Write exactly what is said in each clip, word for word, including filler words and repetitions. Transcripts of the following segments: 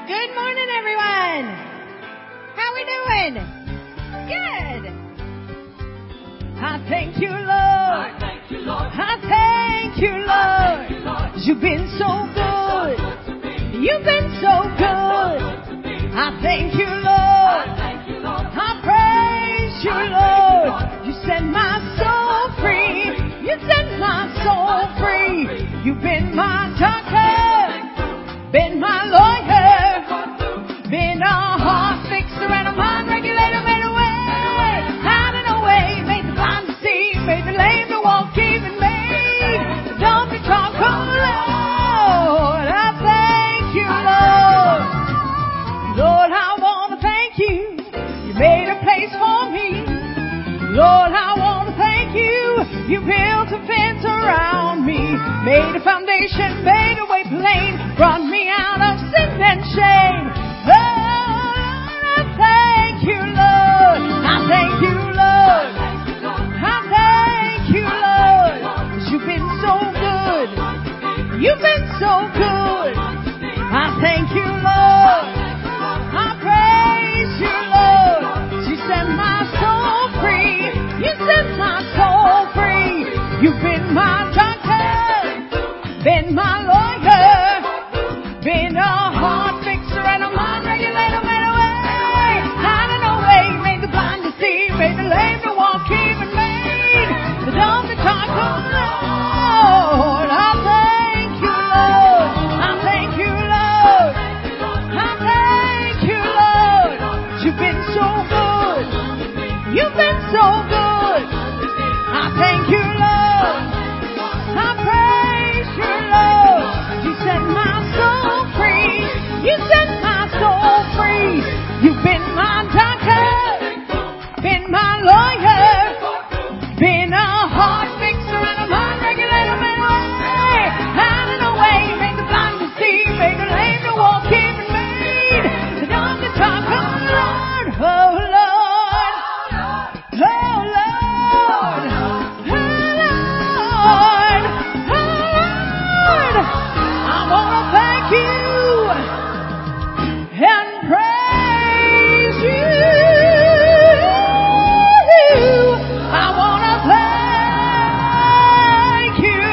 Good morning, everyone. How we doing? Good. I thank you, Lord. I thank you, Lord. I thank you, Lord. You've been so good. You've been so good. I thank you, Lord. I praise you, Lord. You set my soul free. You set my soul free. You've been my doctor, been my lawyer, been a heart fixer and a mind regulator, made a way out of no way, made the blind to see, made the lame to walk, even made the dumb to talk. Oh Lord, I thank you, Lord. Lord, I want to thank you. You made a place for me. Lord, I want to thank you. You built a fence around me, made a foundation, made a way plain, brought me out of sin and shame. Lord, I thank you, Lord. I thank you, Lord. I thank you, Lord. 'Cause you've been so good. You've been so good. I thank you, Lord. I praise you, Lord. You set my soul free. You set my soul free. You've been my doctor, been my lawyer, been a heart fixer and a mind regulator, made a way out of no way, made the blind to see, made the lame to walk, even made the dumb to talk. Oh Lord, I thank you, Lord. I thank you, Lord. I thank you, Lord. You've been so good. You've been so good. I thank you, Lord. I praise you, Lord. You set my soul free. You set my soul free. You've been my doctor, been my lawyer, been a heart fixer and a mind regulator, made a way out of no way, made the blind to see, made the lame to walk, even made the dumb to talk. Oh Lord, oh Lord, oh Lord, oh Lord, oh Lord. I want to thank you and praise you. I want to thank you,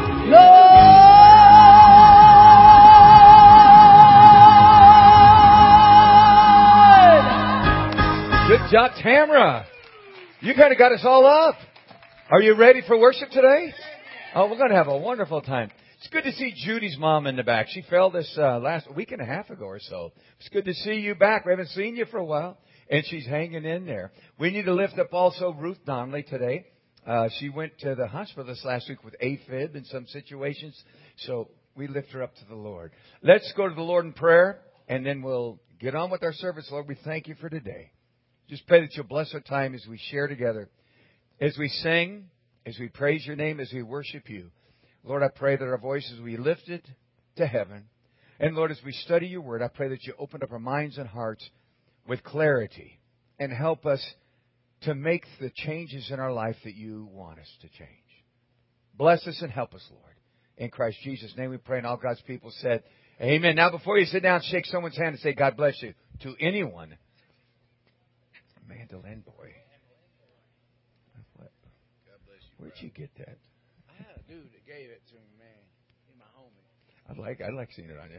Lord. Good job, Tamara. You kind of got us all up. Are you ready for worship today? Oh, we're going to have a wonderful time. It's good to see Judy's mom in the back. She fell this uh, last week and a half ago or so. It's good to see you back. We haven't seen you for a while, and she's hanging in there. We need to lift up also Ruth Donnelly today. Uh, she went to the hospital this last week with AFib in some situations, so we lift her up to the Lord. Let's go to the Lord in prayer, and then we'll get on with our service. Lord, we thank you for today. Just pray that you'll bless our time as we share together, as we sing, as we praise your name, as we worship you. Lord, I pray that our voices will be lifted to heaven. And Lord, as we study your word, I pray that you open up our minds and hearts with clarity and help us to make the changes in our life that you want us to change. Bless us and help us, Lord. In Christ Jesus' name we pray, and all God's people said, amen. Now, before you sit down, shake someone's hand and say, God bless you. To anyone. Mandolin boy. What? Where'd you get that? I had a dude that gave it to me, man. He's my homie. I'd like, I'd like seeing it on you.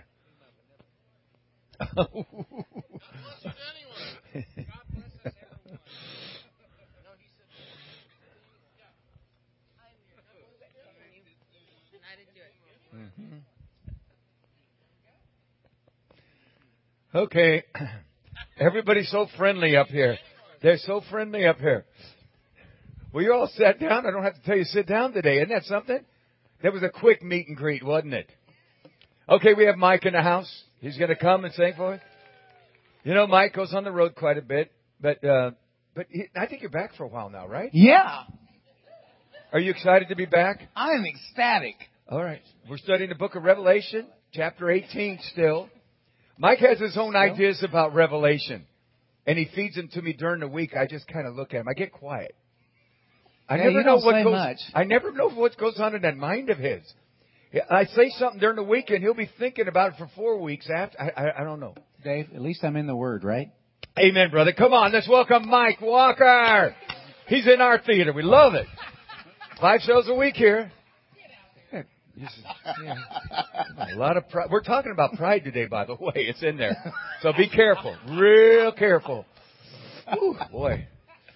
God bless you to anyone. God bless us everyone. No, he said, yeah. I'm your and I didn't do it. Mm-hmm. Okay. Everybody's so friendly up here. They're so friendly up here. Well, you're all sat down. I don't have to tell you to sit down today. Isn't that something? That was a quick meet and greet, wasn't it? Okay, we have Mike in the house. He's going to come and sing for us. You know, Mike goes on the road quite a bit, but uh, but he, I think you're back for a while now, right? Yeah. Are you excited to be back? I'm ecstatic. All right. We're studying the book of Revelation, chapter eighteen still. Mike has his own ideas about Revelation, and he feeds them to me during the week. I just kind of look at him. I get quiet. I yeah, never you know don't what say goes. much. I never know what goes on in that mind of his. I say something during the week, and he'll be thinking about it for four weeks after. I, I, I don't know. Dave, at least I'm in the Word, right? Amen, brother. Come on, let's welcome Mike Walker. He's in our theater. We love it. Five shows a week here. Yeah, a lot of pride. We're talking about pride today, by the way. It's in there. So be careful. Real careful. Ooh, boy.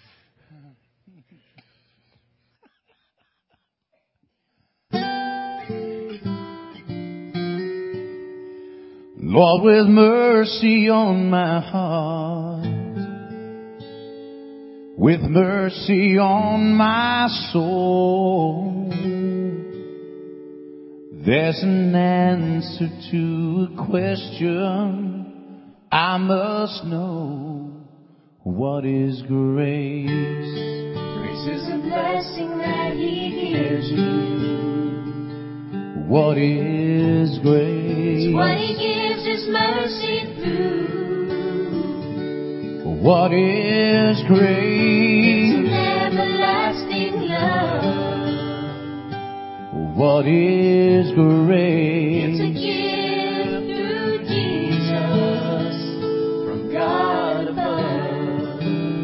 Lord, with mercy on my heart, with mercy on my soul, there's an answer to a question I must know. What is grace? Grace is a blessing that He gives you. What is grace? It's what He gives His mercy through. What is grace? It's an everlasting love. What is grace? It's a gift through Jesus from God above.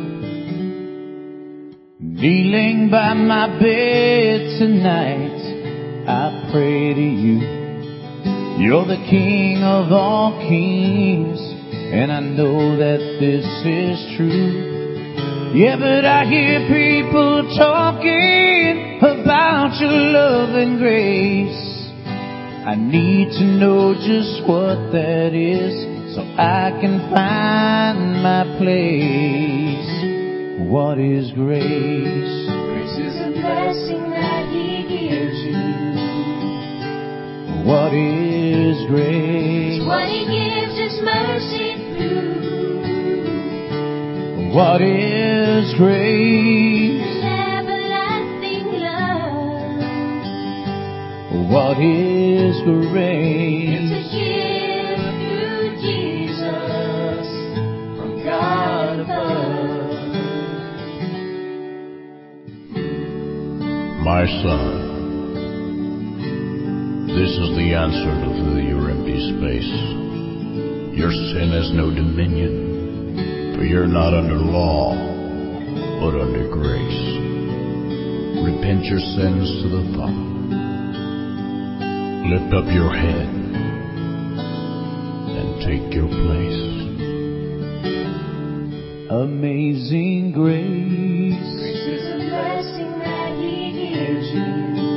Kneeling by my bed tonight, I pray to you. You're the King of all kings, and I know that this is true. Yeah, but I hear people talking about your love and grace. I need to know just what that is, so I can find my place. What is grace? Grace is a blessing that He gives you. What is grace? It's what He gives His mercy through. What is grace? An everlasting love. What is grace? It's a gift through Jesus from God above. My son, this is the answer to fill your empty space. Your sin has no dominion, for you're not under law, but under grace. Repent your sins to the Father. Lift up your head and take your place. Amazing grace, Grace is a blessing that He gives you.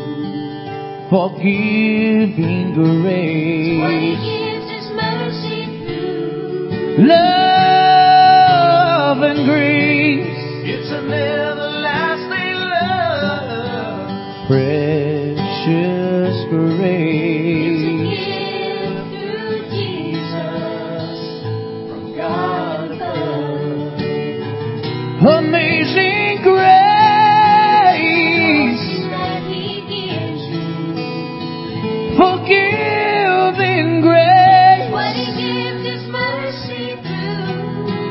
forgiving What He grace, gives His mercy through. love and grace. It's an everlasting love, precious It's a grace. gift through Jesus from God above. Amazing grace, That He gives you. forgiving grace, What He gives His mercy through.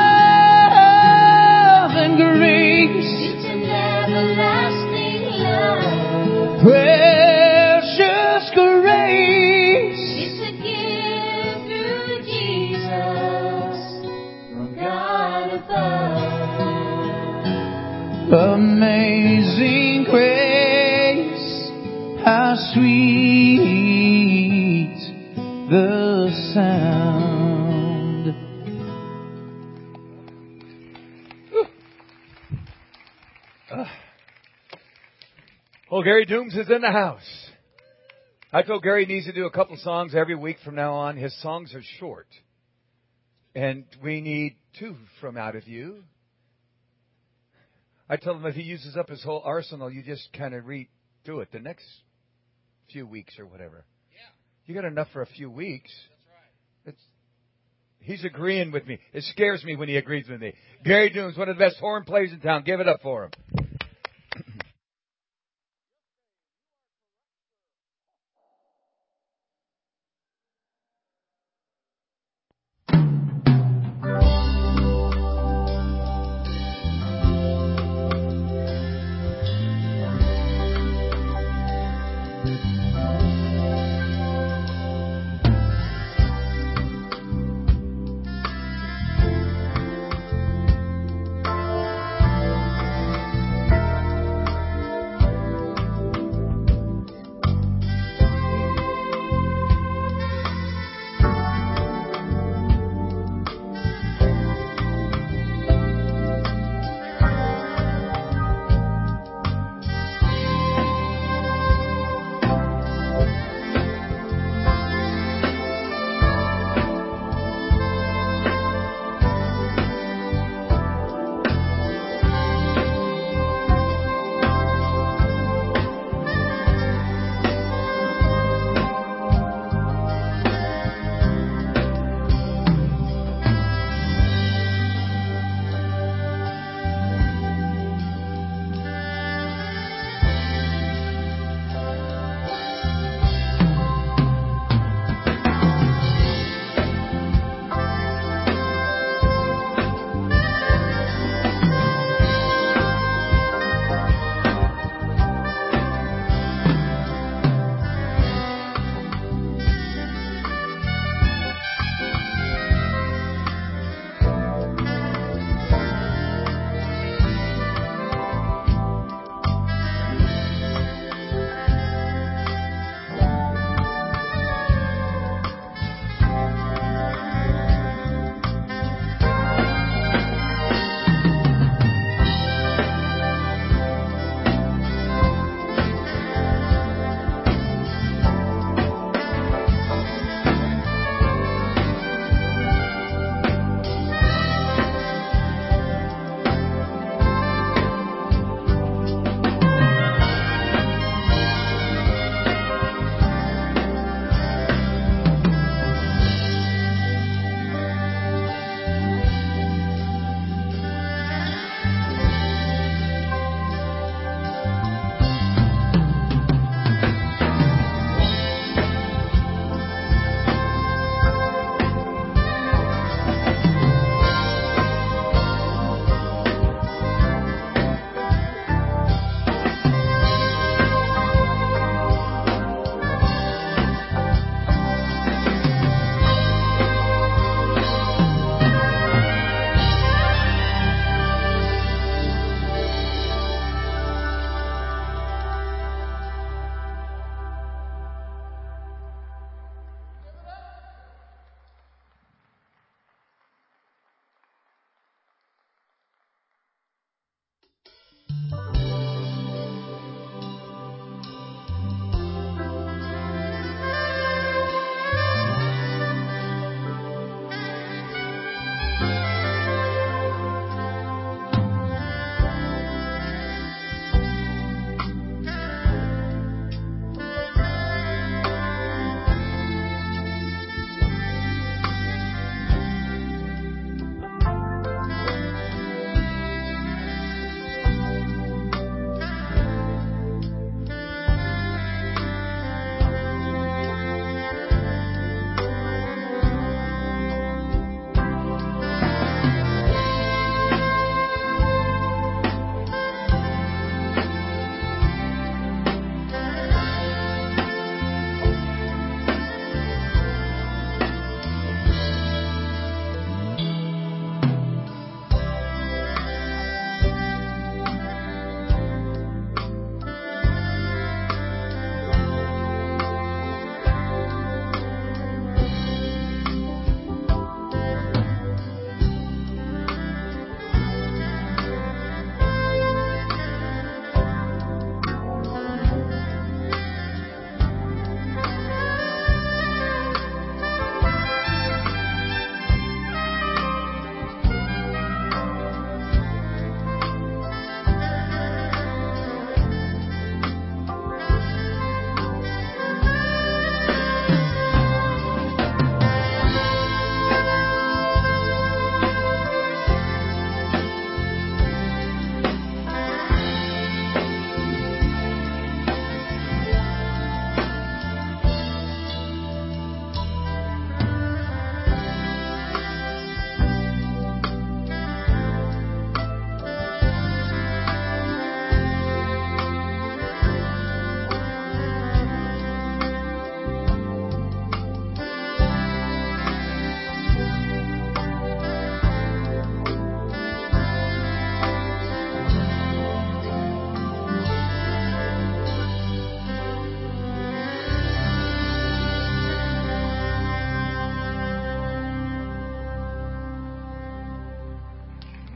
love and grace, It's an everlasting love. precious grace. It's a gift through Jesus from God above. Amazing grace, how sweet the sound. Oh, Gary Dooms is in the house. I told Gary he needs to do a couple songs every week from now on. His songs are short. And we need two from out of you. I told him if he uses up his whole arsenal, you just kind of redo it the next few weeks or whatever. Yeah, You got enough for a few weeks. that's right. It's, he's agreeing with me. It scares me when he agrees with me. Gary Dooms, one of the best horn players in town. Give it up for him.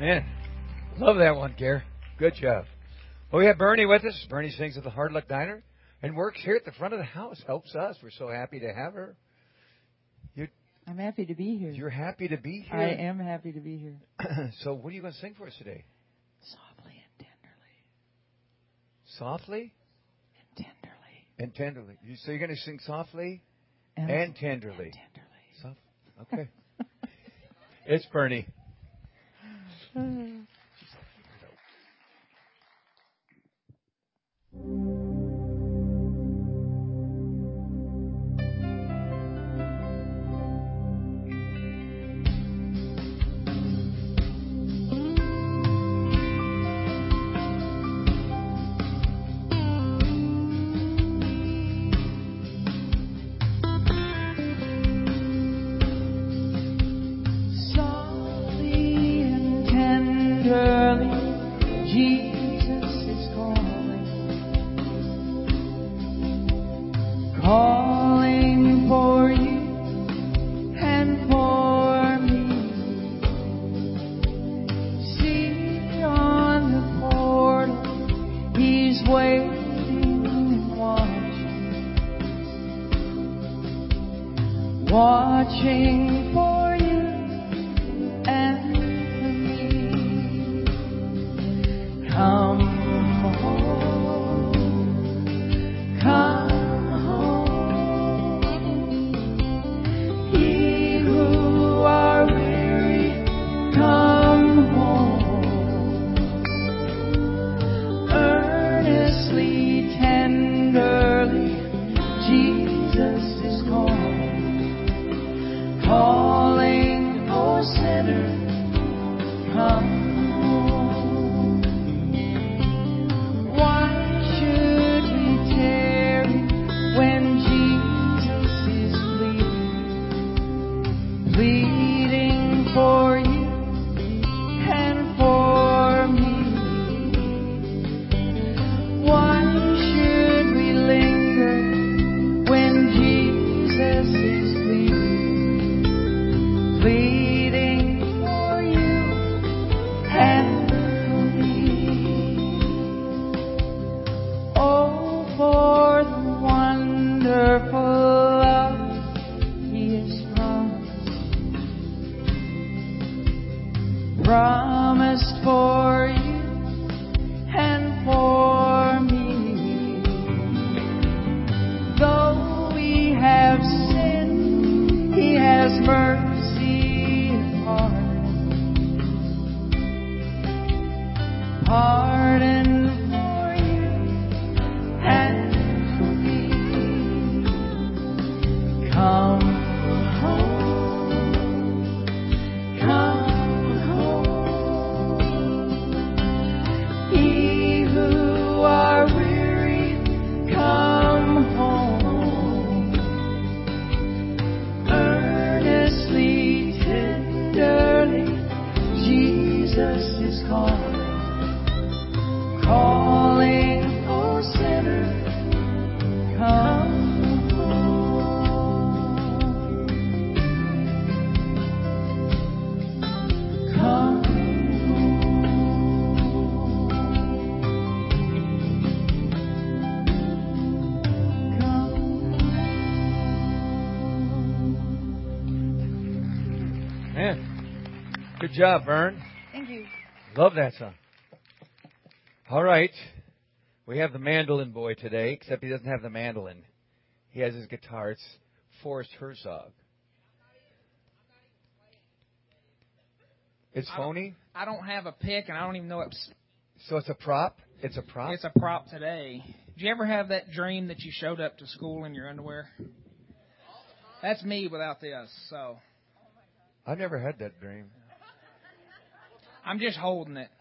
Man, love that one, Gare. Good job. Well, we have Bernie with us. Bernie sings at the Hard Luck Diner and works here at the front of the house. Helps us. We're so happy to have her. You're, I'm happy to be here. You're happy to be here? I am happy to be here. So what are you going to sing for us today? Softly and tenderly. Softly? And tenderly. And tenderly. You- So you're going to sing softly And, and tenderly. And tenderly. Soft, okay. It's Bernie. Softly and tenderly, Jesus is calling, calling for you and for me. See on the portal, He's waiting and watching, watching for you and for me. Come home, come home. Ye who are weary, come home. Earnestly, tenderly, Jesus is calling, calling, oh sinner, come home. Why should we tarry when Jesus is pleading, pleading for you and for me? Why should we linger when Jesus is pleading, pleading for you and for me? Oh, for the wonderful love He has promised, promised for you and for me. Though we have sinned, He has mercy upon, pardon for you and for me. Come home, come home. Ye who are weary, come home. Earnestly, tenderly, Jesus is calling, calling, oh sinner, come home. Come Man, good job, Vern. Thank you. Love that song. All right. We have the mandolin boy today, except he doesn't have the mandolin. He has his guitar. It's Forrest Herzog. It's I don't- phony? I don't have a pick, and I don't even know it's So it's a prop? It's a prop? it's a prop today. Did you ever have that dream that you showed up to school in your underwear? That's me without this, so I never had that dream. I'm just holding it.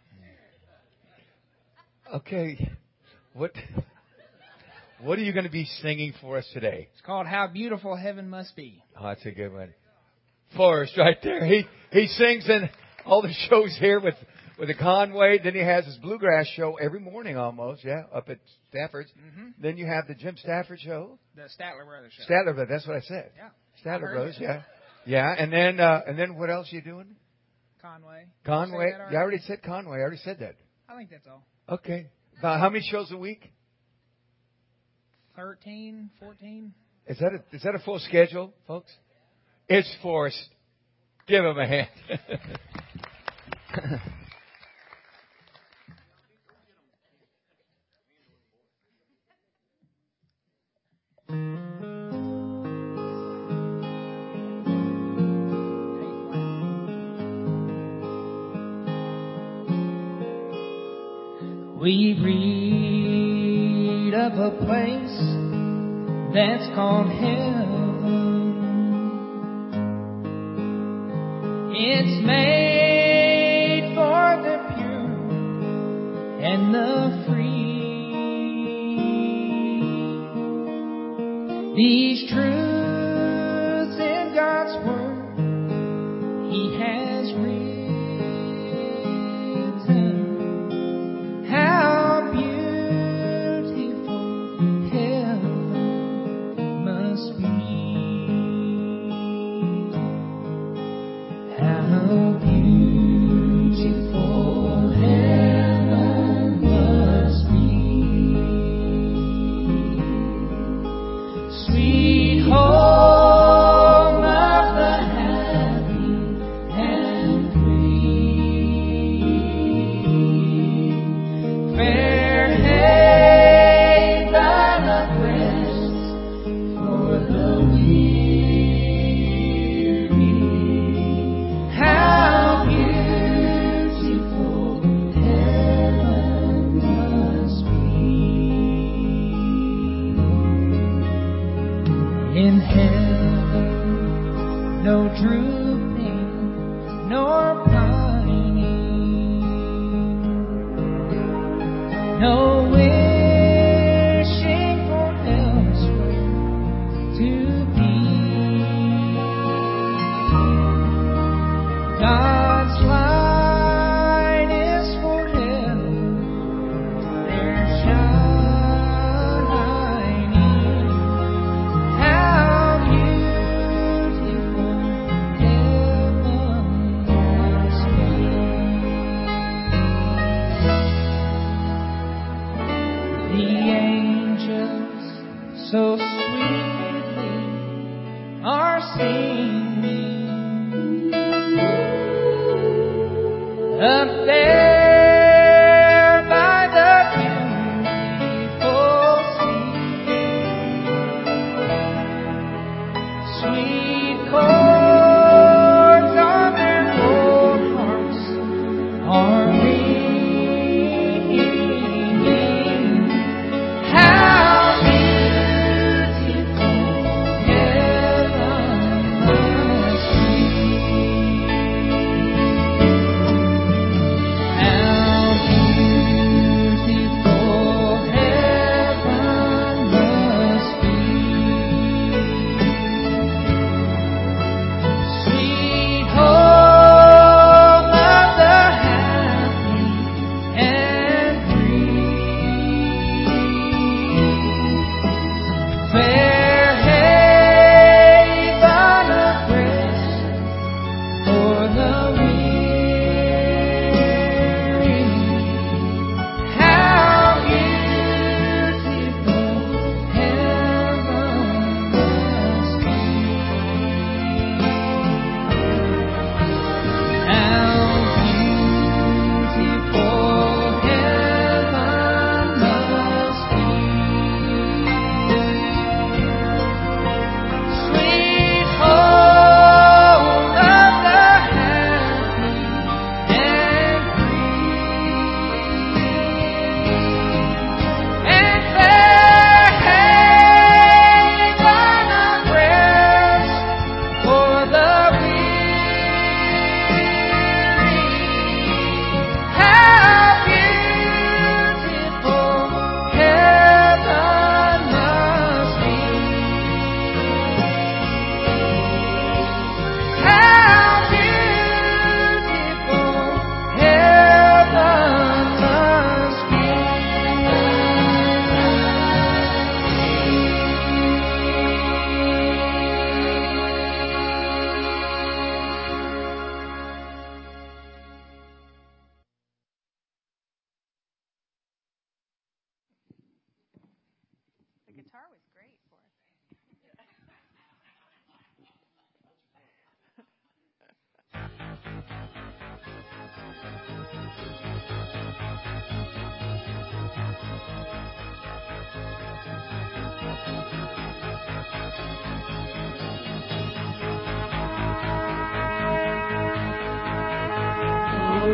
Okay. What What are you going to be singing for us today? It's called How Beautiful Heaven Must Be. Oh, that's a good one. Forrest right there. He he sings in all the shows here with, with the Conway. Then he has his bluegrass show every morning almost, yeah, up at Stafford's. Mm-hmm. Then you have the Jim Stafford show. The Statler Brothers show. Statler Brothers, that's what I said. Yeah. I Statler heard Brothers, you. yeah. Yeah, and then uh, and then what else are you doing? Conway. Conway. Say that Yeah, I already said Conway. I already said that. I think that's all. Okay. About how many shows a week? Thirteen, fourteen. Is that a, is that a full schedule, folks? It's forced. Give him a hand. We read of a place that's called heaven. It's made for the pure and the free. These truths in God's Word He has written. How beautiful heaven must be. How beautiful heaven must be. Sweet home of the happy and free. Fair haven of rest for the weary. How beautiful heaven must be. In heaven, no drooping nor pining, no wishing for elsewhere to be. God's light is forever there shining. How beautiful heaven must be. The angels so sweetly are singing up there by the beautiful sea. Sweet chords on their old harps are ringing. How beautiful heaven must be.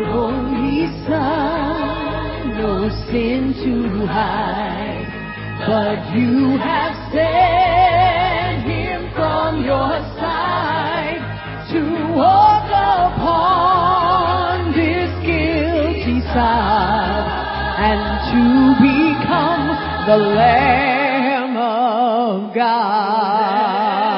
only Son, no sin to hide, but you have sent him from your side to walk upon this guilty side and to become the Lamb of God.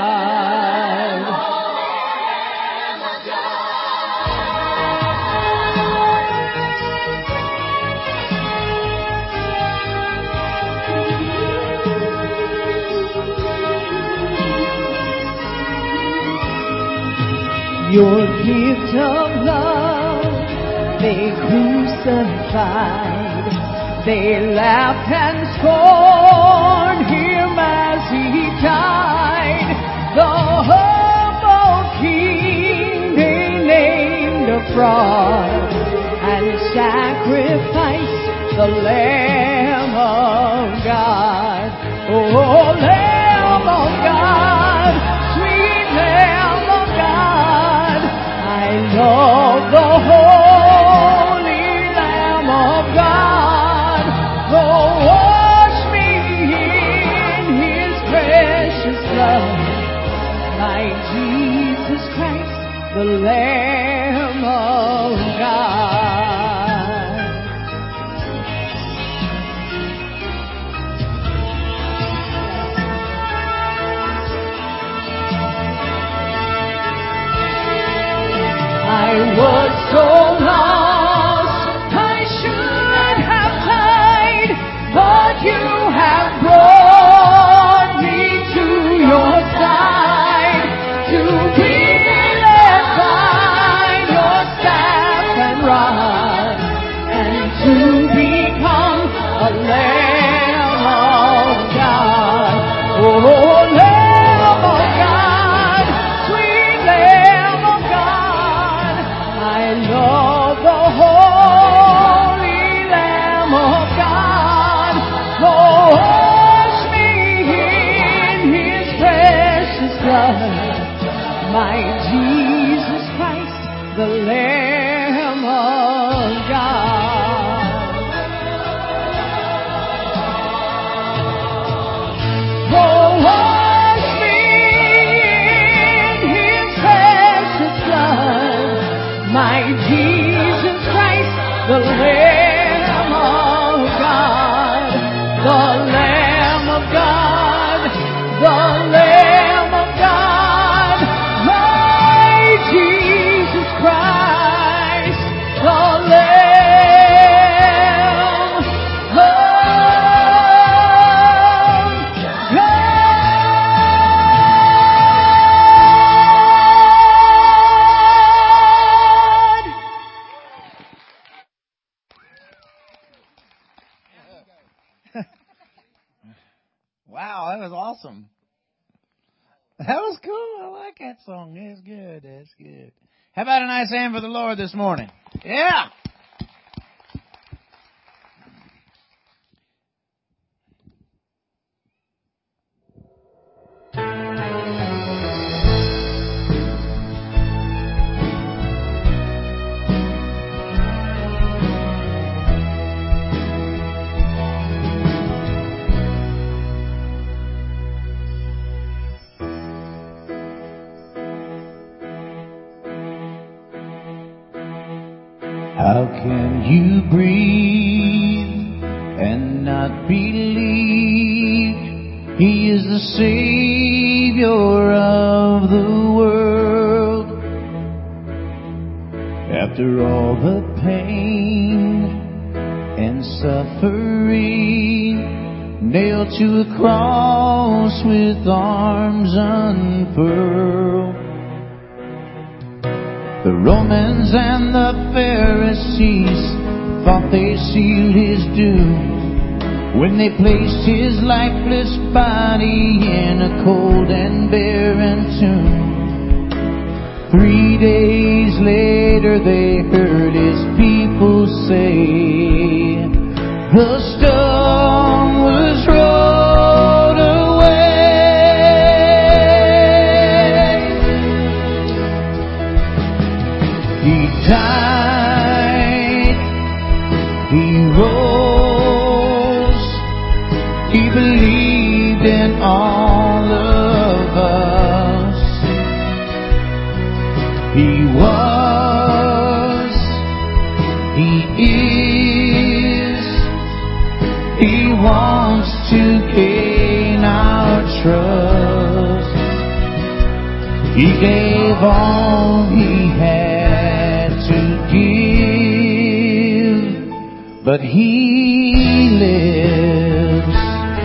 Your gift of love they crucified. They laughed and scorned him as he died. The humble king they named a fraud and sacrificed the Lamb of God. Oh, Lamb of God, sweet Lamb of God, I love the holy Lamb of God. Oh, wash me in his precious blood, my Jesus Christ, the Lamb of God. I was so lost, I should have died, but you have brought me to your side, to be led by your staff and rod, and to become a Lamb of God. Oh, Lamb of God, sweet Lamb of God, I love the holy Lamb of God. Oh, wash me in his precious blood, my Jesus Christ, the Lamb of God. Oh, wash me in his precious blood, my Jesus Christ, the Lamb of God, the Lamb of God, the Lamb of God, my Jesus Christ, the Lamb of God. Wow, that was awesome. That was cool. I like that song. That's good. That's good. How about a nice hand for the Lord this morning? Yeah. How can you breathe and not believe He is the Savior of the world? After all the pain and suffering, nailed to a cross with arms unfurled, the Romans and the Pharisees thought they sealed His doom when they placed His lifeless body in a cold and barren tomb. Three days later they heard His people say, the stone was rolled away. He died He gave all he had to give, but he lives.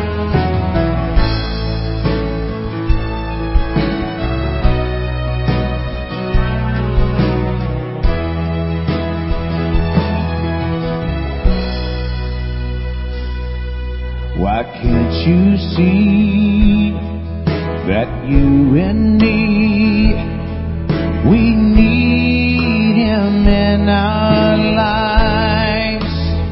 Why can't you see that you and me, we need Him in our lives?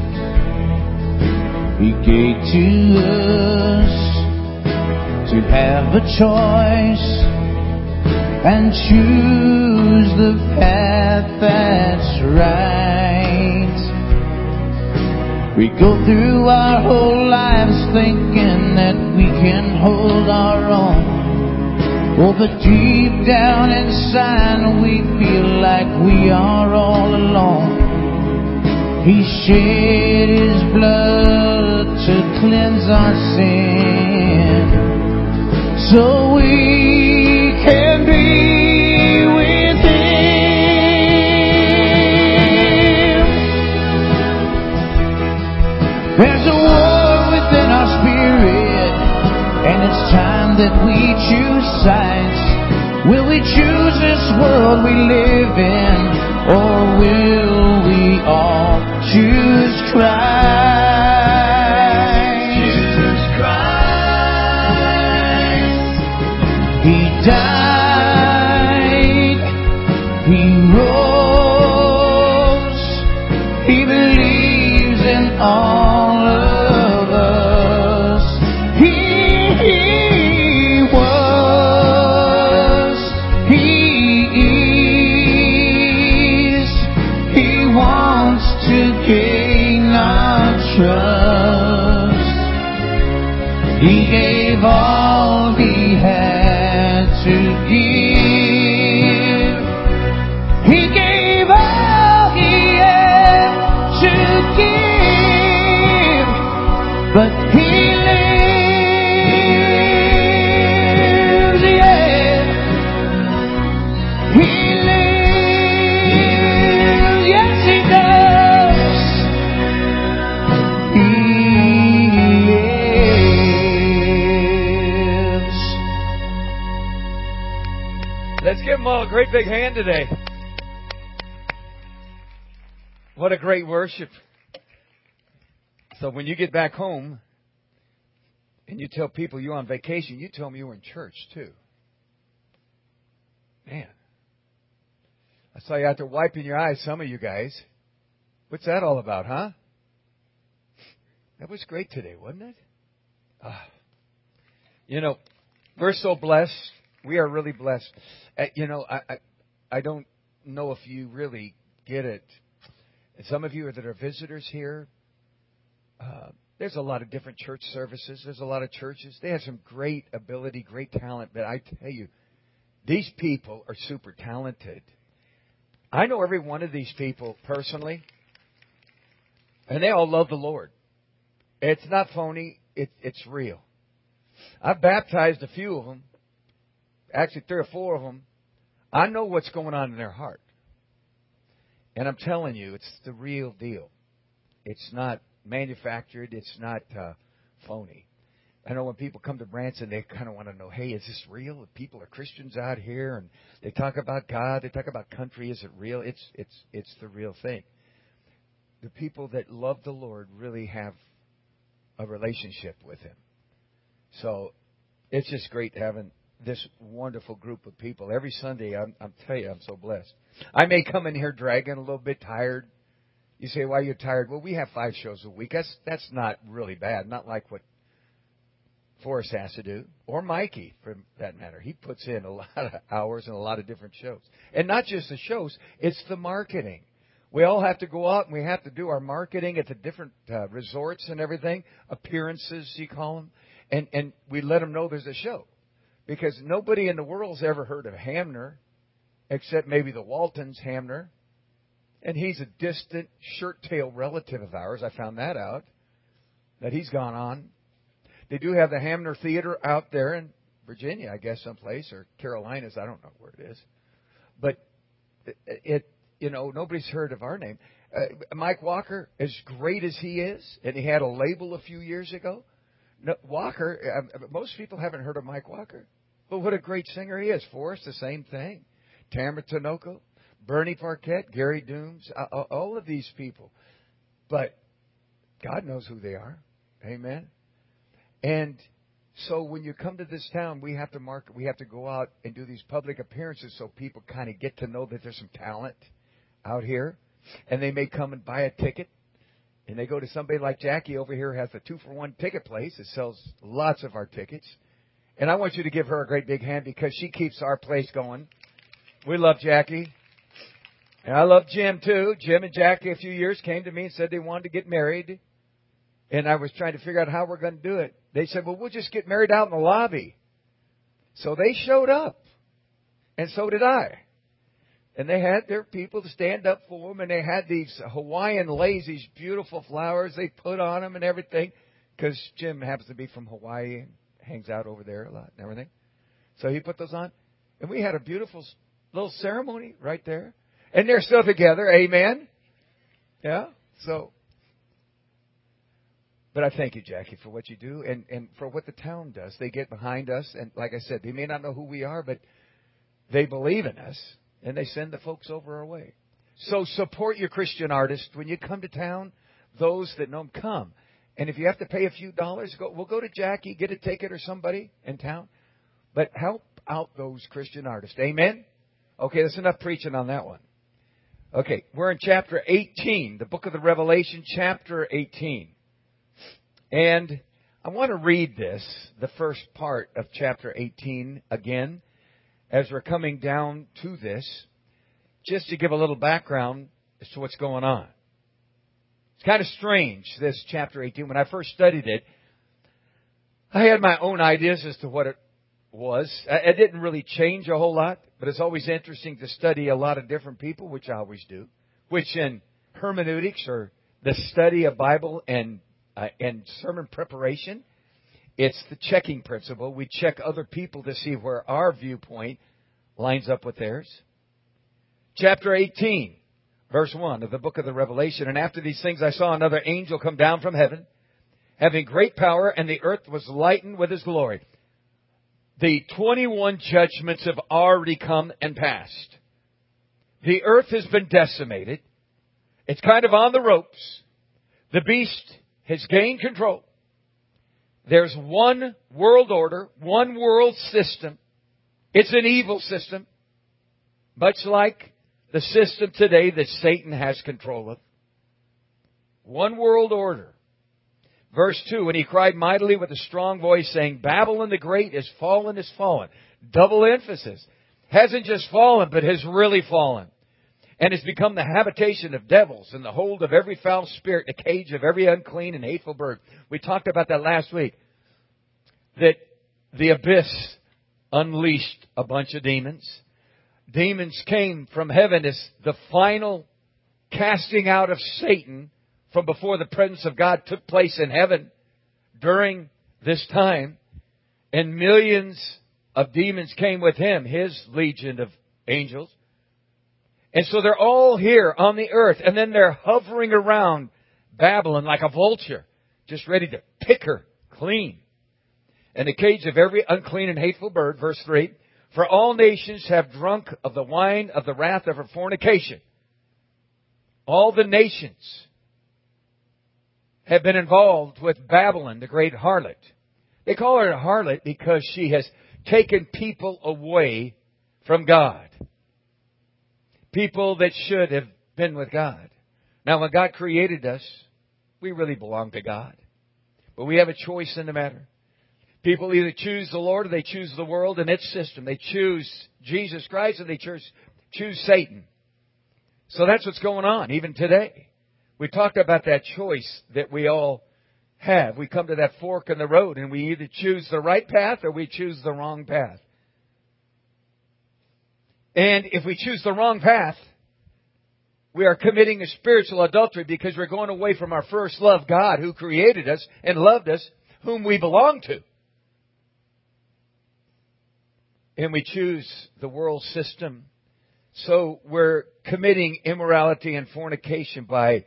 He gave to us to have a choice and choose the path that's right. We go through our whole lives thinking that we can hold our own. Oh, but deep down inside we feel like we are all alone. He shed His blood to cleanse our sin, so we can be with Him. There's a war within our spirit, and it's time that we choose sides. Will we choose this world we live in, or will we all choose Christ? Choose Christ. He died, He rose, He believes in all of us. He, he was, He is, He wants to gain our trust. He gave all He had to give. He gave all He had to give, but He lives, yeah. He lives, yes He does. He lives. Let's give them all a great big hand today. What a great worship. So when you get back home and you tell people you're on vacation, you tell them you were in church too. Man. I saw you out there wiping your eyes, some of you guys. What's that all about, huh? That was great today, wasn't it? Ah. You know, we're so blessed. We are really blessed. Uh, you know, I, I I don't know if you really get it. And some of you that are visitors here, uh, there's a lot of different church services. There's a lot of churches. They have some great ability, great talent. But I tell you, these people are super talented. I know every one of these people personally, and they all love the Lord. It's not phony. It, it's real. I've baptized a few of them, actually three or four of them. I know what's going on in their heart. And I'm telling you, it's the real deal. It's not manufactured. It's not uh, phony. I know when people come to Branson, they kind of want to know, hey, is this real? If people are Christians out here and they talk about God, they talk about country, is it real? It's it's it's the real thing. The people that love the Lord really have a relationship with Him. So it's just great having this wonderful group of people. Every Sunday, I'm, I'm telling you, I'm so blessed. I may come in here dragging a little bit tired. You say, why are you tired? Well, we have five shows a week. That's that's not really bad. Not like what Forrest has to do, or Mikey, for that matter. He puts in a lot of hours and a lot of different shows. And not just the shows, it's the marketing. We all have to go out and we have to do our marketing at the different uh, resorts and everything, appearances, you call them, and, and we let them know there's a show. Because nobody in the world's ever heard of Hamner, except maybe the Waltons, Hamner. And he's a distant, shirt-tail relative of ours. I found that out, that he's gone on. They do have the Hamner Theater out there in Virginia, I guess, someplace, or Carolinas. I don't know where it is. But it, it you know, nobody's heard of our name. Uh, Mike Walker, as great as he is, and he had a label a few years ago. No, Walker, uh, most people haven't heard of Mike Walker. But what a great singer he is. Forrest, the same thing. Tamara Tinoco, Bernie Parquette, Gary Dooms, uh, all of these people. But God knows who they are. Amen. And so when you come to this town, we have to mark, we have to go out and do these public appearances so people kind of get to know that there's some talent out here. And they may come and buy a ticket. And they go to somebody like Jackie over here who has a two-for-one ticket place that sells lots of our tickets. And I want you to give her a great big hand because she keeps our place going. We love Jackie. And I love Jim, too. Jim and Jackie a few years came to me and said they wanted to get married. And I was trying to figure out how we're going to do it. They said, well, we'll just get married out in the lobby. So they showed up. And so did I. And they had their people to stand up for them. And they had these Hawaiian leis, these beautiful flowers they put on them and everything. Because Jim happens to be from Hawaii and hangs out over there a lot and everything. So he put those on. And we had a beautiful little ceremony right there. And they're still together. Amen. Yeah. So. But I thank you, Jackie, for what you do and, and for what the town does. They get behind us. And like I said, they may not know who we are, but they believe in us. And they send the folks over our way. So support your Christian artists. When you come to town, those that know them, come. And if you have to pay a few dollars, go, we'll go to Jackie, get a ticket or somebody in town. But help out those Christian artists. Amen? Okay, that's enough preaching on that one. Okay, we're in chapter eighteen, the book of the Revelation, chapter eighteen. And I want to read this, the first part of chapter eighteen again, as we're coming down to this, just to give a little background as to what's going on. It's kind of strange, this chapter eighteen. When I first studied it, I had my own ideas as to what it was. It didn't really change a whole lot, but it's always interesting to study a lot of different people, which I always do, which in hermeneutics, or the study of Bible and uh, and sermon preparation, it's the checking principle. We check other people to see where our viewpoint lines up with theirs. Chapter eighteen, verse one of the book of the Revelation. And after these things I saw another angel come down from heaven, having great power, and the earth was lightened with his glory. The twenty-one judgments have already come and passed. The earth has been decimated. It's kind of on the ropes. The beast has gained control. There's one world order, one world system. It's an evil system, much like the system today that Satan has control of. One world order. Verse two, and he cried mightily with a strong voice, saying, Babylon the Great is fallen, is fallen. Double emphasis. Hasn't just fallen, but has really fallen. And has become the habitation of devils and the hold of every foul spirit, the cage of every unclean and hateful bird. We talked about that last week. That the abyss unleashed a bunch of demons. Demons came from heaven as the final casting out of Satan from before the presence of God took place in heaven during this time. And millions of demons came with him, his legion of angels. And so they're all here on the earth. And then they're hovering around Babylon like a vulture, just ready to pick her clean. And the cage of every unclean and hateful bird, verse three, for all nations have drunk of the wine of the wrath of her fornication. All the nations have been involved with Babylon, the great harlot. They call her a harlot because she has taken people away from God. People that should have been with God. Now, when God created us, we really belong to God. But we have a choice in the matter. People either choose the Lord or they choose the world and its system. They choose Jesus Christ or they choose, choose Satan. So that's what's going on even today. We talked about that choice that we all have. We come to that fork in the road and we either choose the right path or we choose the wrong path. And if we choose the wrong path, we are committing a spiritual adultery because we're going away from our first love, God, who created us and loved us, whom we belong to. and we choose the world system. So we're committing immorality and fornication by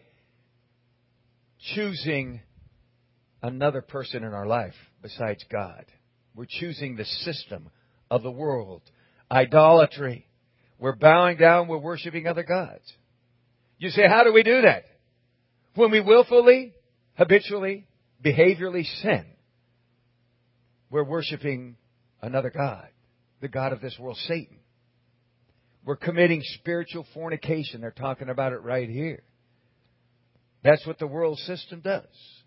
choosing another person in our life besides God. We're choosing the system of the world. Idolatry. We're bowing down, we're worshiping other gods. You say, how do we do that? When we willfully, habitually, behaviorally sin, we're worshiping another god, the god of this world, Satan. We're committing spiritual fornication. They're talking about it right here. That's what the world system does.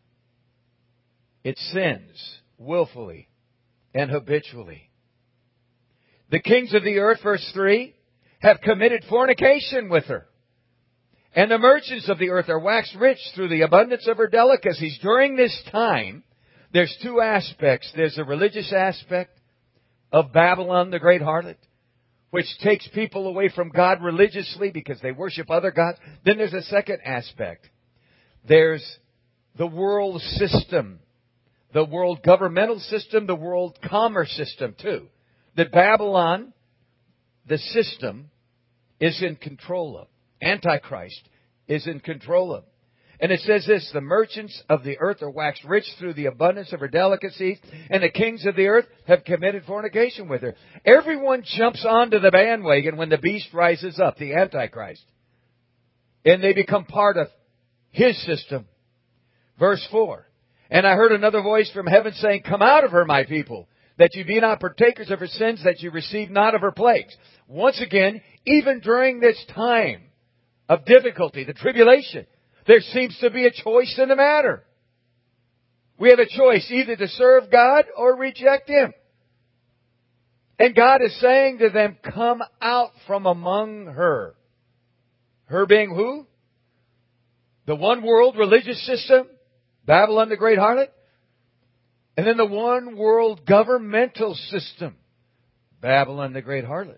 It sins willfully and habitually. The kings of the earth, verse three, have committed fornication with her. And the merchants of the earth are waxed rich through the abundance of her delicacies. During this time, there's two aspects. There's a religious aspect of Babylon, the great harlot, which takes people away from God religiously because they worship other gods. Then there's a second aspect. There's the world system, the world governmental system, the world commerce system too. That Babylon, the system, is in control of. Antichrist is in control of. And it says this, the merchants of the earth are waxed rich through the abundance of her delicacies, and the kings of the earth have committed fornication with her. Everyone jumps onto the bandwagon when the beast rises up, the Antichrist. And they become part of his system. Verse four, and I heard another voice from heaven saying, come out of her, my people, that you be not partakers of her sins, that you receive not of her plagues. Once again, even during this time of difficulty, the tribulation, there seems to be a choice in the matter. We have a choice either to serve God or reject Him. And God is saying to them, come out from among her. Her being who? The one world religious system, Babylon the great harlot. And then the one world governmental system, Babylon the great harlot.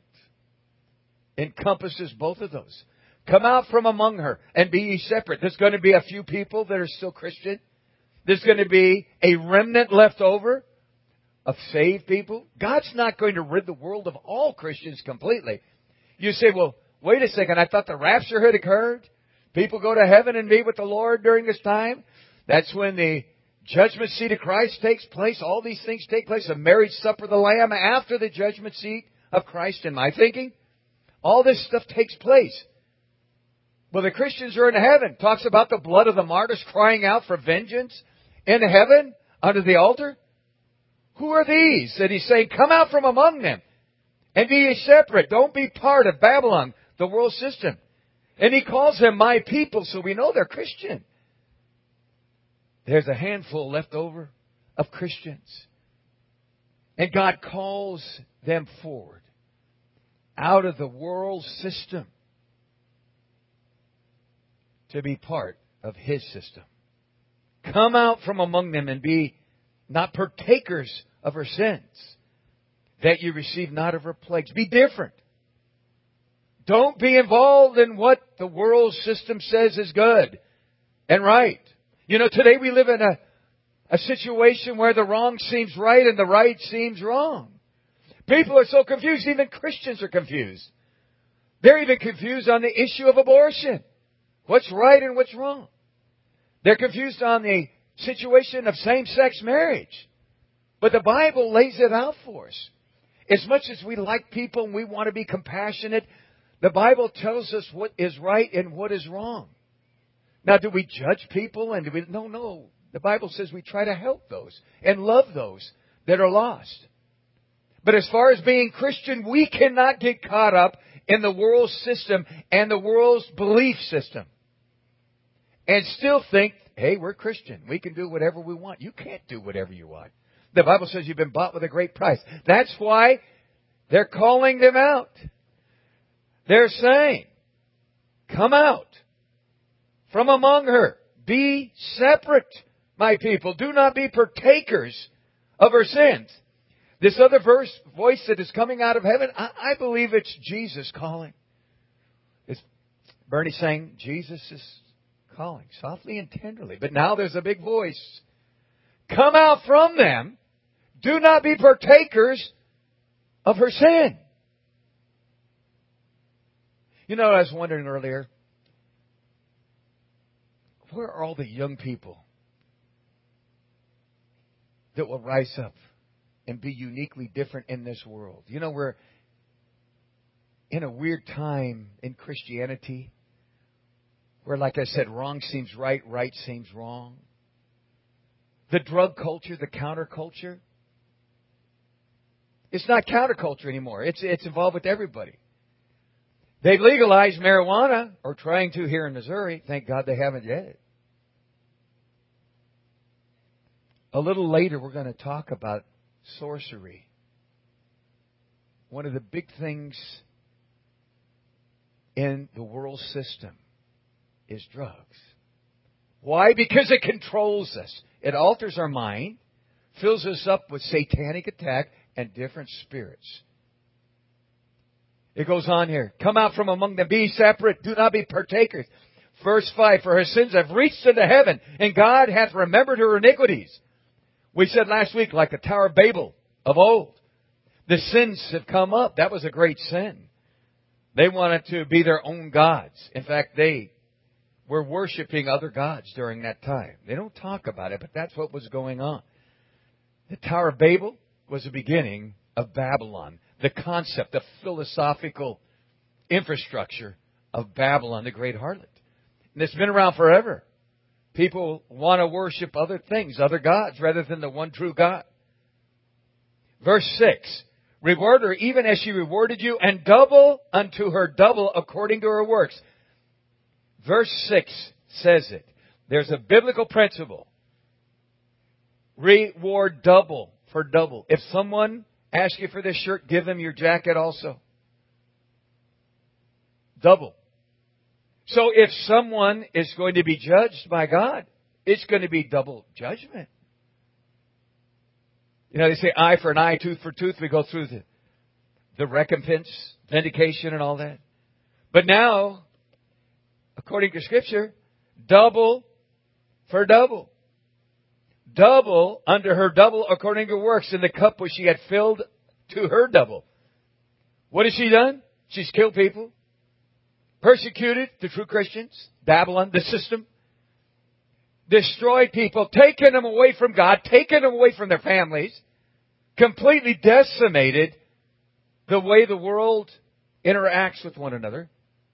Encompasses both of those. Come out from among her and be ye separate. There's going to be a few people that are still Christian. There's going to be a remnant left over of saved people. God's not going to rid the world of all Christians completely. You say, well, wait a second. I thought the rapture had occurred. People go to heaven and meet with the Lord during this time. That's when the judgment seat of Christ takes place. All these things take place. The marriage supper of the Lamb after the judgment seat of Christ, in my thinking. All this stuff takes place. Well, the Christians are in heaven. Talks about the blood of the martyrs crying out for vengeance in heaven under the altar. Who are these that He's saying, come out from among them and be ye separate. Don't be part of Babylon, the world system. And He calls them my people, so we know they're Christian. There's a handful left over of Christians. And God calls them forward out of the world system to be part of His system. Come out from among them and be not partakers of her sins, that you receive not of her plagues. Be different. Don't be involved in what the world system says is good and right. You know, today we live in a, a situation where the wrong seems right and the right seems wrong. People are so confused. Even Christians are confused. They're even confused on the issue of abortion. What's right and what's wrong? They're confused on the situation of same-sex marriage. But the Bible lays it out for us. As much as we like people and we want to be compassionate, the Bible tells us what is right and what is wrong. Now, do we judge people? And do we? No, no. The Bible says we try to help those and love those that are lost. But as far as being Christian, we cannot get caught up in the world system and the world's belief system and still think, hey, we're Christian. We can do whatever we want. You can't do whatever you want. The Bible says you've been bought with a great price. That's why they're calling them out. They're saying, come out from among her. Be separate, my people. Do not be partakers of her sins. This other verse, voice that is coming out of heaven, I, I believe it's Jesus calling. It's Bernie saying, Jesus is calling softly and tenderly. But now there's a big voice. Come out from them. Do not be partakers of her sin. You know, I was wondering earlier, where are all the young people that will rise up and be uniquely different in this world? You know, we're in a weird time in Christianity where, like I said, wrong seems right, right seems wrong. The drug culture, the counterculture, it's not counterculture anymore. It's it's involved with everybody. They've legalized marijuana, or trying to here in Missouri. Thank God they haven't yet. A little later, we're going to talk about sorcery. One of the big things in the world system is drugs. Why? Because it controls us. It alters our mind, fills us up with satanic attack and different spirits. It goes on here. Come out from among them. Be separate. Do not be partakers. Verse five. For her sins have reached unto heaven, and God hath remembered her iniquities. We said last week, like the Tower of Babel of old. The sins have come up. That was a great sin. They wanted to be their own gods. In fact, they were worshiping other gods during that time. They don't talk about it, but that's what was going on. The Tower of Babel was the beginning of Babylon. The concept, the philosophical infrastructure of Babylon, the great harlot. And it's been around forever. People want to worship other things, other gods, rather than the one true God. Verse six. Reward her even as she rewarded you, and double unto her double according to her works. Verse six says it. There's a biblical principle. Reward double for double. If someone asks you for this shirt, give them your jacket also. Double. So if someone is going to be judged by God, it's going to be double judgment. You know, they say eye for an eye, tooth for tooth. We go through the, the recompense, vindication, and all that. But now, according to Scripture, double for double. Double unto her double according to works in the cup which she had filled to her double. What has she done? She's killed people. Persecuted the true Christians. Babylon, the system. Destroyed people. Taken them away from God. Taken them away from their families. Completely decimated the way the world interacts with one another.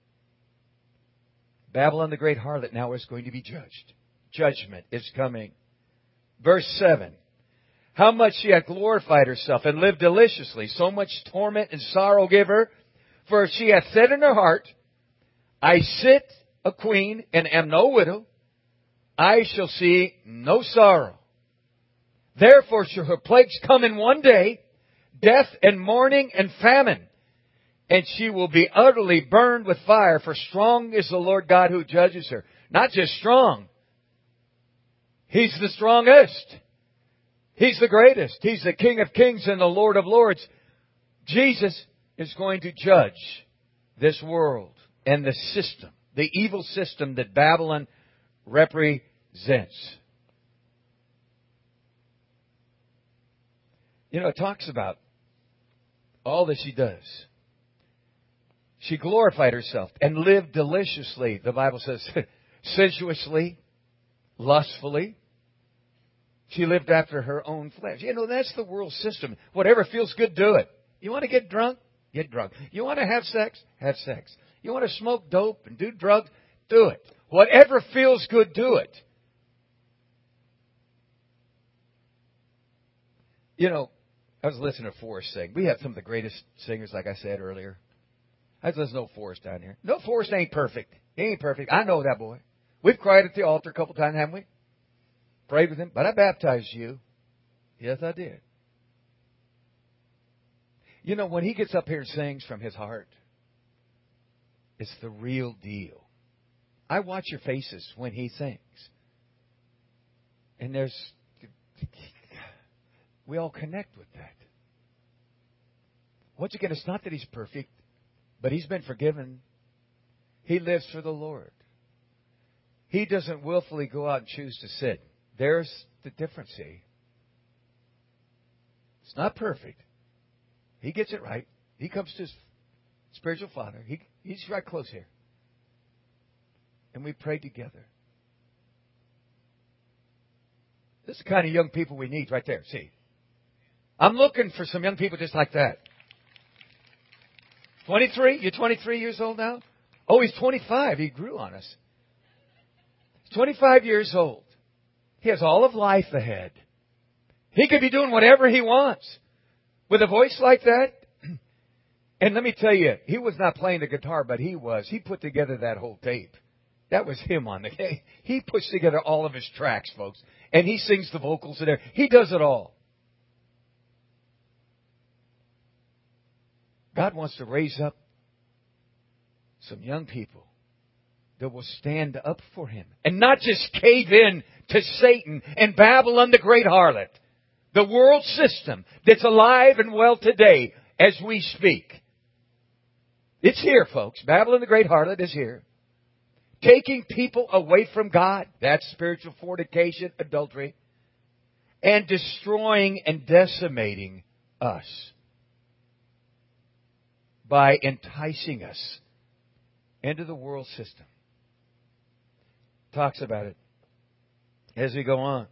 Babylon, the great harlot, now is going to be judged. Judgment is coming. Verse seven. How much she hath glorified herself and lived deliciously. So much torment and sorrow give her. For she hath said in her heart, I sit a queen and am no widow. I shall see no sorrow. Therefore shall her plagues come in one day, death and mourning and famine. And she will be utterly burned with fire, for strong is the Lord God who judges her. Not just strong. He's the strongest. He's the greatest. He's the King of kings and the Lord of lords. Jesus is going to judge this world and the system, the evil system that Babylon represents. You know, it talks about all that she does. She glorified herself and lived deliciously, the Bible says, sensuously, lustfully. She lived after her own flesh. You know, that's the world system. Whatever feels good, do it. You want to get drunk? Get drunk. You want to have sex? Have sex. You want to smoke dope and do drugs? Do it. Whatever feels good, do it. You know, I was listening to Forrest sing. We have some of the greatest singers, like I said earlier. I was listening to Forrest down here. No, Forrest ain't perfect. He ain't perfect. I know that boy. We've cried at the altar a couple times, haven't we? Prayed with him. But I baptized you. Yes, I did. You know, when he gets up here and sings from his heart, it's the real deal. I watch your faces when he sings. And there's... we all connect with that. Once again, it's not that he's perfect, but he's been forgiven. He lives for the Lord. He doesn't willfully go out and choose to sin. There's the difference, see? It's not perfect. He gets it right. He comes to his spiritual father. He, he's right close here. And we prayed together. This is the kind of young people we need right there. See, I'm looking for some young people just like that. twenty-three? You're twenty-three years old now? Oh, he's twenty-five. He grew on us. He's twenty-five years old. He has all of life ahead. He could be doing whatever he wants. With a voice like that. And let me tell you, he was not playing the guitar, but he was. He put together that whole tape. That was him on the tape. He puts together all of his tracks, folks. And he sings the vocals in there. He does it all. God wants to raise up some young people that will stand up for Him. And not just cave in to Satan and Babylon the great harlot. The world system that's alive and well today as we speak. It's here, folks. Babylon the great harlot is here. Taking people away from God. That's spiritual fornication, adultery. And destroying and decimating us. By enticing us into the world system. Talks about it as we go on.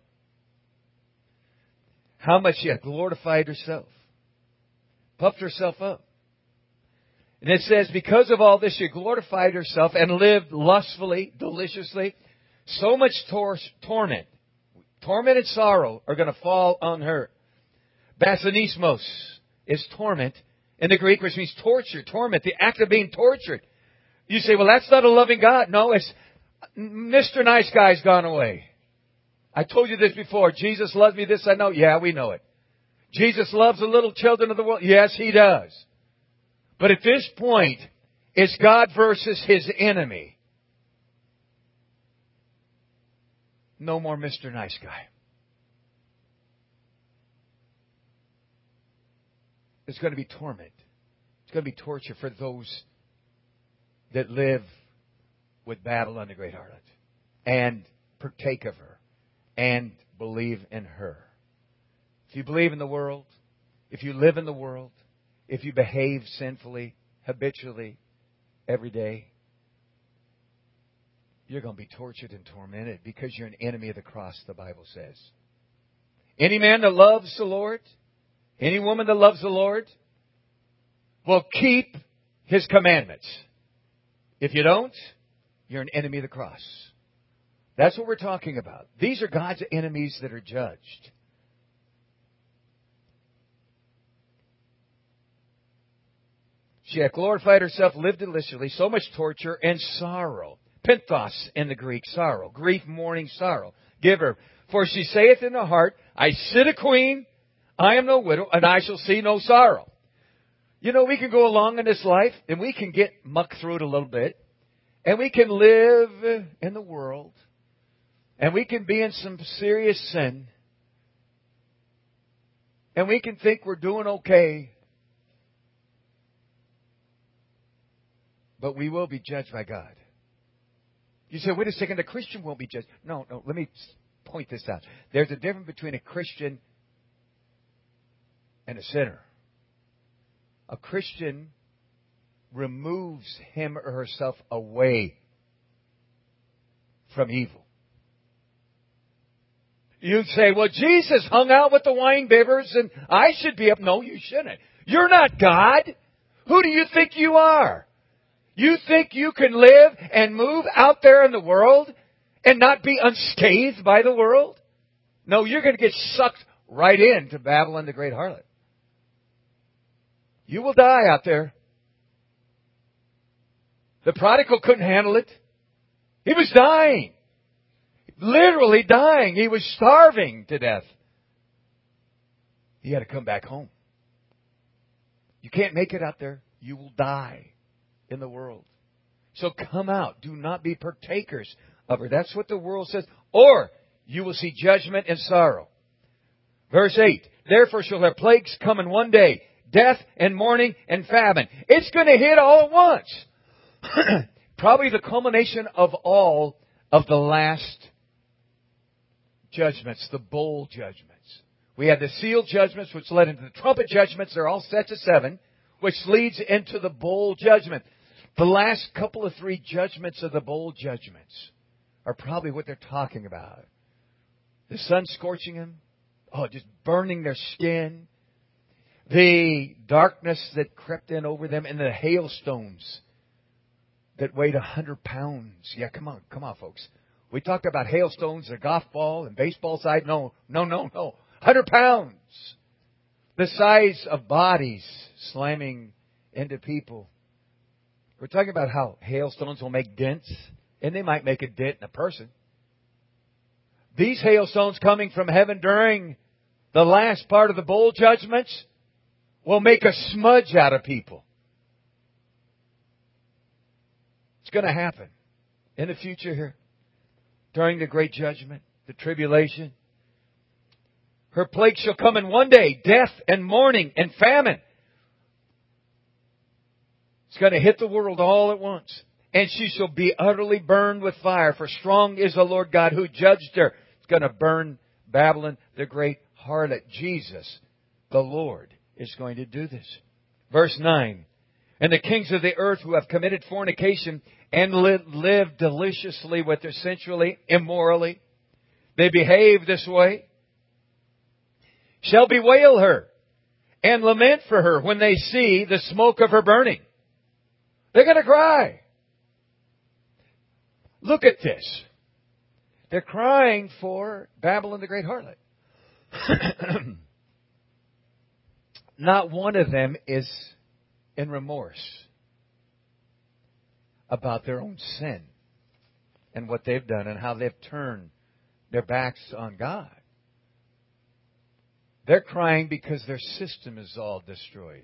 How much she had glorified herself. Puffed herself up. And it says, because of all this, she glorified herself and lived lustfully, deliciously. So much tor- torment. Torment and sorrow are going to fall on her. Basanismos is torment in the Greek, which means torture, torment, the act of being tortured. You say, well, that's not a loving God. No, it's Mister Nice Guy's gone away. I told you this before. Jesus loves me, this I know. Yeah, we know it. Jesus loves the little children of the world. Yes, He does. But at this point, it's God versus His enemy. No more Mister Nice Guy. It's going to be torment. It's going to be torture for those that live with Babylon the great harlot and partake of her and believe in her. If you believe in the world, if you live in the world, if you behave sinfully, habitually, every day, you're going to be tortured and tormented because you're an enemy of the cross, the Bible says. Any man that loves the Lord, any woman that loves the Lord, will keep His commandments. If you don't, you're an enemy of the cross. That's what we're talking about. These are God's enemies that are judged. She had glorified herself, lived deliciously, so much torture and sorrow. Penthos in the Greek, sorrow. Grief, mourning, sorrow. Give her. For she saith in her heart, I sit a queen, I am no widow, and I shall see no sorrow. You know, we can go along in this life, and we can get mucked through it a little bit. And we can live in the world. And we can be in some serious sin. And we can think we're doing okay. But we will be judged by God. You say, wait a second, the Christian won't be judged. No, no, let me point this out. There's a difference between a Christian and a sinner. A Christian removes him or herself away from evil. You'd say, well, Jesus hung out with the wine-bibbers and I should be up. No, you shouldn't. You're not God. Who do you think you are? You think you can live and move out there in the world and not be unscathed by the world? No, you're going to get sucked right into Babylon the great harlot. You will die out there. The prodigal couldn't handle it. He was dying. Literally dying. He was starving to death. He had to come back home. You can't make it out there. You will die in the world. So come out. Do not be partakers of her. That's what the world says. Or you will see judgment and sorrow. Verse eight. Therefore shall there plagues come in one day. Death and mourning and famine. It's going to hit all at once. Probably the culmination of all of the last judgments, the bowl judgments, We had the seal judgments, which led into the trumpet judgments. They're all set to seven, which leads into the bowl judgment. The last couple of three judgments of the bowl judgments are probably what they're talking about. The sun scorching them. Oh, just burning their skin. The darkness that crept in over them, and the hailstones that weighed a hundred pounds. Yeah, come on, come on, folks. We talked about hailstones, a golf ball, and baseball side. No, no, no, no. Hundred pounds. The size of bodies slamming into people. We're talking about how hailstones will make dents, and they might make a dent in a person. These hailstones coming from heaven during the last part of the bowl judgments will make a smudge out of people. It's going to happen in the future here. During the great judgment, the tribulation. Her plague shall come in one day, death and mourning and famine. It's going to hit the world all at once. And she shall be utterly burned with fire, for strong is the Lord God who judged her. It's going to burn Babylon, the great harlot. Jesus, the Lord, is going to do this. Verse nine. And the kings of the earth who have committed fornication and live, live deliciously with her sensually, immorally, they behave this way, shall bewail her and lament for her when they see the smoke of her burning. They're going to cry. Look at this. They're crying for Babylon the great harlot. Not one of them is in remorse about their own sin and what they've done and how they've turned their backs on God. They're crying because their system is all destroyed.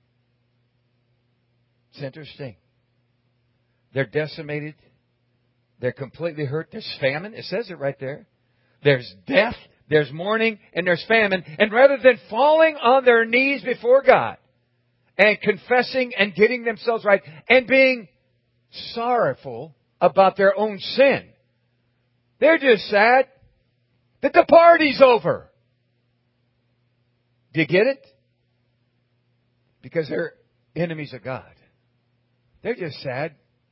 It's interesting. They're decimated. They're completely hurt. There's famine. It says it right there. There's death. There's mourning. And there's famine. And rather than falling on their knees before God and confessing and getting themselves right and being sorrowful about their own sin, they're just sad that the party's over. Do you get it? Because they're enemies of God. They're just sad.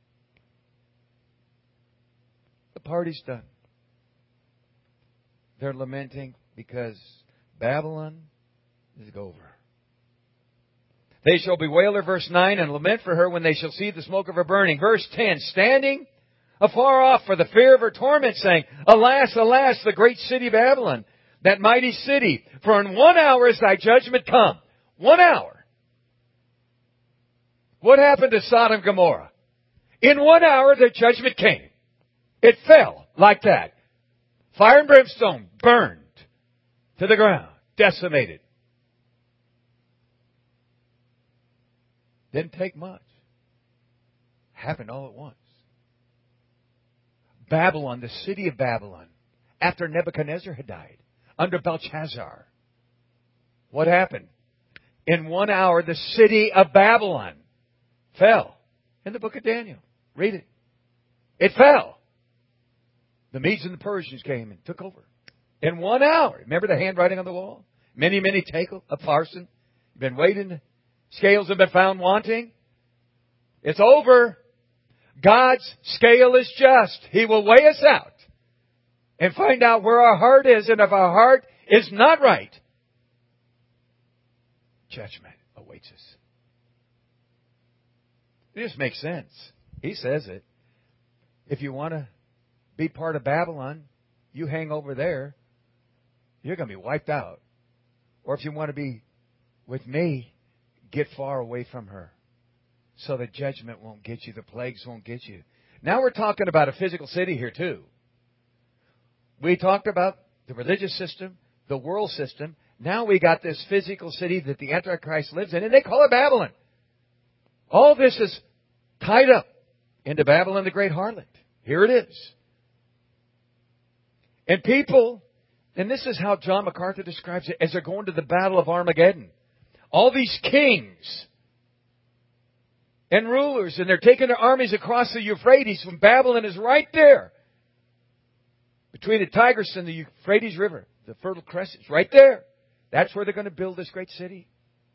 The party's done. They're lamenting because Babylon is over. They shall bewail her, verse nine, and lament for her when they shall see the smoke of her burning. Verse ten, standing afar off for the fear of her torment, saying, Alas, alas, the great city Babylon, that mighty city, for in one hour is thy judgment come. One hour. What happened to Sodom and Gomorrah? In one hour, their judgment came. It fell like that. Fire and brimstone burned to the ground, decimated. Didn't take much. Happened all at once. Babylon, the city of Babylon, after Nebuchadnezzar had died, under Belshazzar. What happened? In one hour, the city of Babylon fell. In the book of Daniel. Read it. It fell. The Medes and the Persians came and took over. In one hour. Remember the handwriting on the wall? Many, many tekel, a parson. You've been waiting. Scales have been found wanting. It's over. God's scale is just. He will weigh us out and find out where our heart is. And if our heart is not right, judgment awaits us. It just makes sense. He says it. If you want to be part of Babylon, you hang over there, you're going to be wiped out. Or if you want to be with me, get far away from her so the judgment won't get you, the plagues won't get you. Now we're talking about a physical city here too. We talked about the religious system, the world system. Now we got this physical city that the Antichrist lives in, and they call it Babylon. All this is tied up into Babylon the great harlot. Here it is. And people, and this is how John MacArthur describes it, as they're going to the battle of Armageddon. All these kings and rulers, and they're taking their armies across the Euphrates when Babylon is right there. Between the Tigris and the Euphrates River, the Fertile Crescent, right there. That's where they're going to build this great city.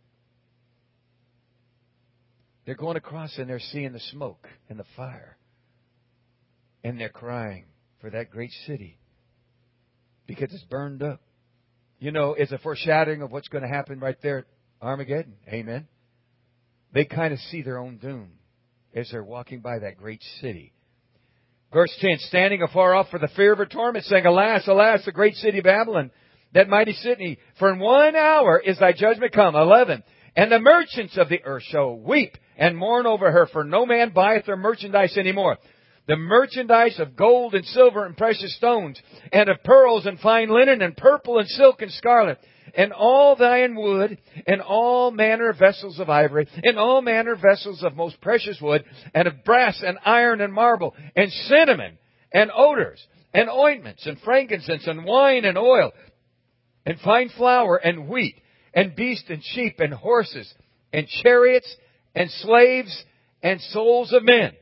They're going across and they're seeing the smoke and the fire. And they're crying for that great city because it's burned up. You know, it's a foreshadowing of what's going to happen right there at Armageddon. Amen. They kind of see their own doom as they're walking by that great city. Verse ten, standing afar off for the fear of her torment, saying, Alas, alas, the great city of Babylon, that mighty city, for in one hour is thy judgment come. eleven, and the merchants of the earth shall weep and mourn over her, for no man buyeth their merchandise any more. The merchandise of gold and silver and precious stones, and of pearls and fine linen, and purple and silk and scarlet, and all thine wood, and all manner of vessels of ivory, and all manner of vessels of most precious wood, and of brass and iron and marble, and cinnamon, and odors, and ointments, and frankincense, and wine, and oil, and fine flour, and wheat, and beasts, and sheep, and horses, and chariots, and slaves, and souls of men.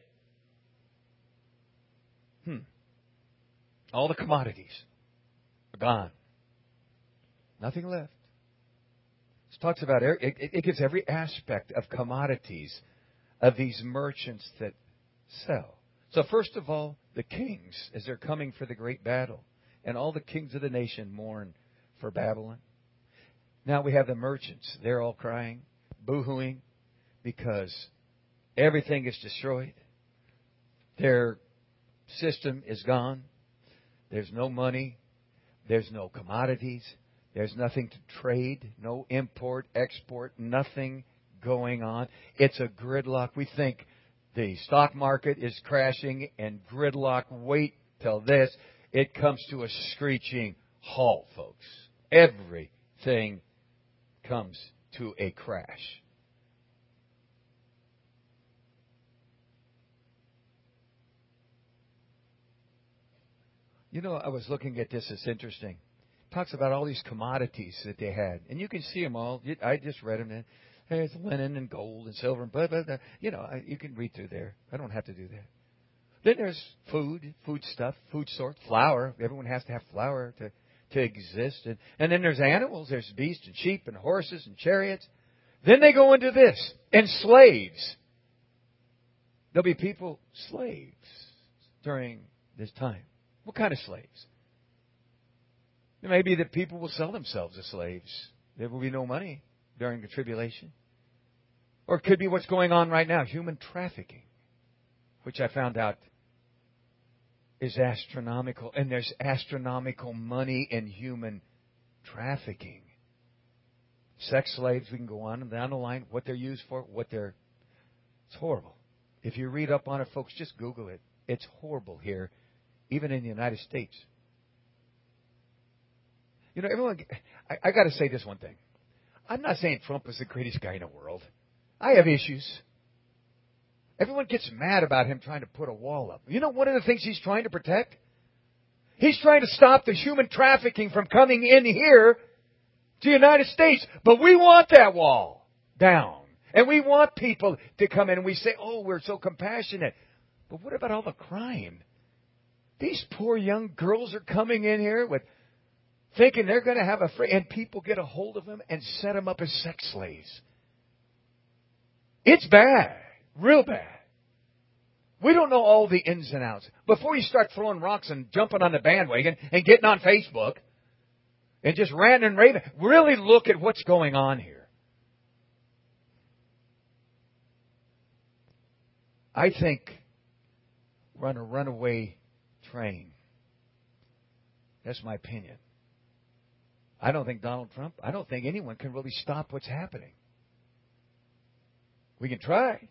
Hmm. All the commodities are gone. Nothing left. This talks about, it, it gives every aspect of commodities of these merchants that sell. So first of all, the kings, as they're coming for the great battle, and all the kings of the nation mourn for Babylon. Now we have the merchants. They're all crying, boo-hooing, because everything is destroyed. Their system is gone. There's no money. There's no commodities. There's nothing to trade. No import, export, nothing going on. It's a gridlock. We think the stock market is crashing and gridlock. Wait till this. It comes to a screeching halt, folks. Everything comes to a crash. You know, I was looking at this. It's interesting. It talks about all these commodities that they had. And you can see them all. I just read them. There's linen and gold and silver and blah, blah, blah. You know, you can read through there. I don't have to do that. Then there's food, food stuff, food sort, flour. Everyone has to have flour to, to exist. And, and then there's animals. There's beasts and sheep and horses and chariots. Then they go into this. And slaves. There'll be people, slaves, during this time. What kind of slaves? It may be that people will sell themselves as slaves. There will be no money during the tribulation. Or it could be what's going on right now, human trafficking, which I found out is astronomical. And there's astronomical money in human trafficking. Sex slaves, we can go on and down the line, what they're used for, what they're... It's horrible. If you read up on it, folks, just Google it. It's horrible here. Even in the United States. You know, everyone, I, I got to say this one thing. I'm not saying Trump is the greatest guy in the world. I have issues. Everyone gets mad about him trying to put a wall up. You know one of the things he's trying to protect? He's trying to stop the human trafficking from coming in here to the United States. But we want that wall down. And we want people to come in and we say, oh, we're so compassionate. But what about all the crime? These poor young girls are coming in here with thinking they're going to have a free, and people get a hold of them and set them up as sex slaves. It's bad, real bad. We don't know all the ins and outs. Before you start throwing rocks and jumping on the bandwagon and getting on Facebook and just ranting and raving, really look at what's going on here. I think we're on a runaway train. That's my opinion. I don't think Donald Trump, I don't think anyone can really stop what's happening. We can try.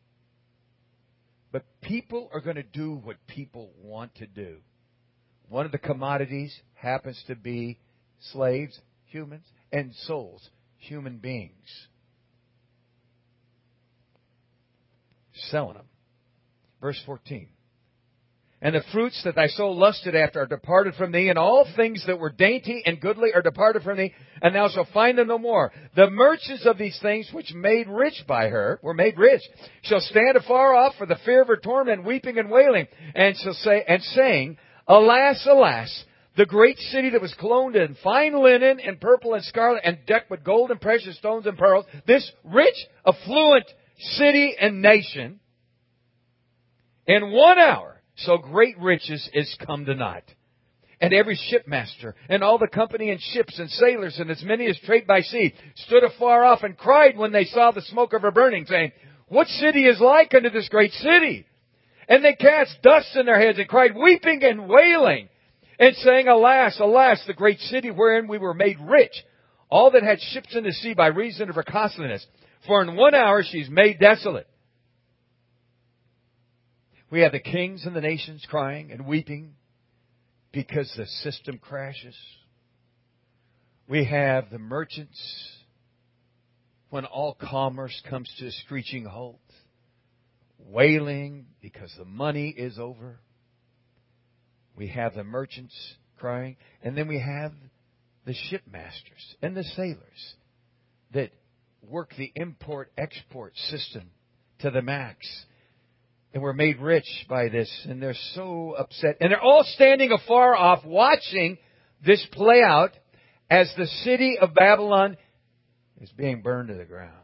But people are going to do what people want to do. One of the commodities happens to be slaves, humans, and souls, human beings. Selling them. Verse fourteen. And the fruits that thy soul lusted after are departed from thee, and all things that were dainty and goodly are departed from thee, and thou shalt find them no more. The merchants of these things which made rich by her, were made rich, shall stand afar off for the fear of her torment, weeping and wailing, and shall say, and saying, Alas, alas, The great city that was clothed in fine linen and purple and scarlet and decked with gold and precious stones and pearls. This rich, affluent city and nation, in one hour, so great riches is come to naught. And every shipmaster and all the company and ships and sailors and as many as trade by sea stood afar off and cried when they saw the smoke of her burning, saying, what city is like unto this great city? And they cast dust in their heads and cried, weeping and wailing, and saying, alas, alas, the great city wherein we were made rich, all that had ships in the sea by reason of her costliness. For in one hour she's made desolate. We have the kings and the nations crying and weeping because the system crashes. We have the merchants when all commerce comes to a screeching halt, wailing because the money is over. We have the merchants crying, and then we have the shipmasters and the sailors that work the import-export system to the max. And we're made rich by this, and they're so upset. And they're all standing afar off watching this play out as the city of Babylon is being burned to the ground.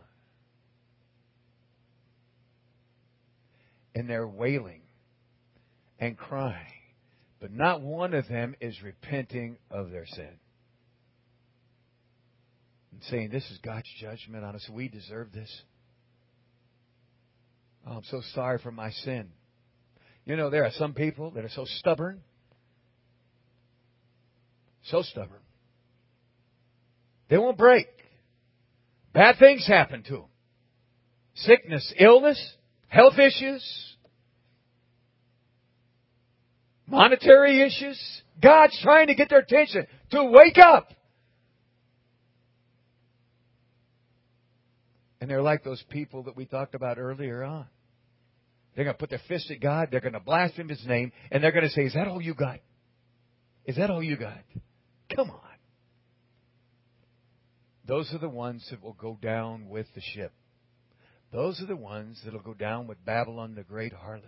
And they're wailing and crying. But not one of them is repenting of their sin. And saying, this is God's judgment on us. We deserve this. Oh, I'm so sorry for my sin. You know, there are some people that are so stubborn. So stubborn. They won't break. Bad things happen to them. Sickness, illness, health issues, monetary issues. God's trying to get their attention to wake up. And they're like those people that we talked about earlier on. They're going to put their fist at God. They're going to blaspheme His name. And they're going to say, is that all you got? Is that all you got? Come on. Those are the ones that will go down with the ship. Those are the ones that will go down with Babylon, the great harlot.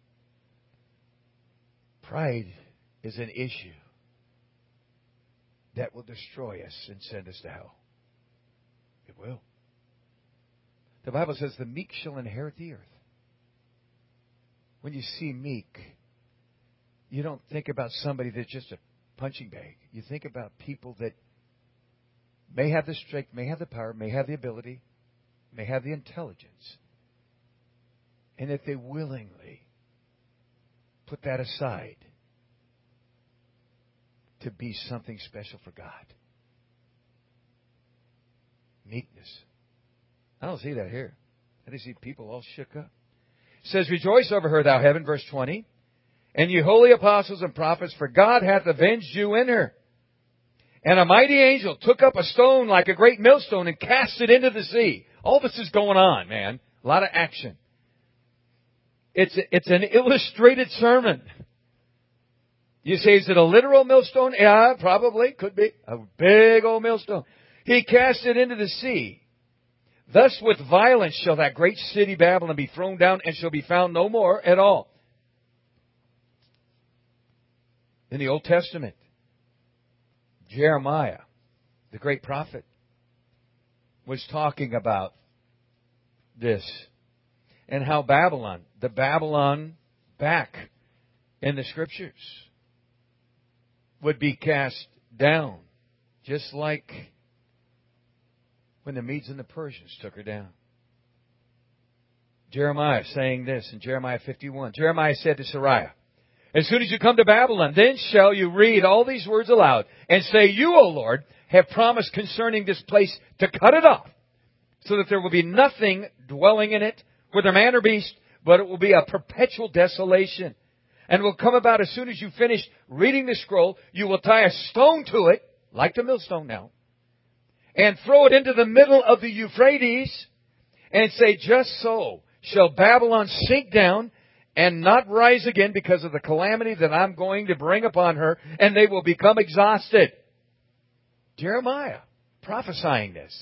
Pride is an issue that will destroy us and send us to hell. It will. The Bible says the meek shall inherit the earth. When you see meek, you don't think about somebody that's just a punching bag. You think about people that may have the strength, may have the power, may have the ability, may have the intelligence. And if they willingly put that aside to be something special for God. Meekness. I don't see that here. I just see people all shook up. It says, rejoice over her, thou heaven, verse twenty, and ye holy apostles and prophets, for God hath avenged you in her. And a mighty angel took up a stone like a great millstone and cast it into the sea. All this is going on, man. A lot of action. It's, it's an illustrated sermon. You say, is it a literal millstone? Yeah, probably. Could be. A big old millstone. He cast it into the sea. Thus with violence shall that great city Babylon be thrown down and shall be found no more at all. In the Old Testament, Jeremiah, the great prophet, was talking about this and how Babylon, the Babylon back in the Scriptures, would be cast down, just like when the Medes and the Persians took her down. Jeremiah saying this in Jeremiah fifty-one. Jeremiah said to Sariah, as soon as you come to Babylon, then shall you read all these words aloud and say, you, O Lord, have promised concerning this place to cut it off, so that there will be nothing dwelling in it, whether man or beast, but it will be a perpetual desolation. And it will come about as soon as you finish reading the scroll, you will tie a stone to it, like the millstone now, and throw it into the middle of the Euphrates, and say, just so shall Babylon sink down and not rise again because of the calamity that I'm going to bring upon her, and they will become exhausted. Jeremiah prophesying this.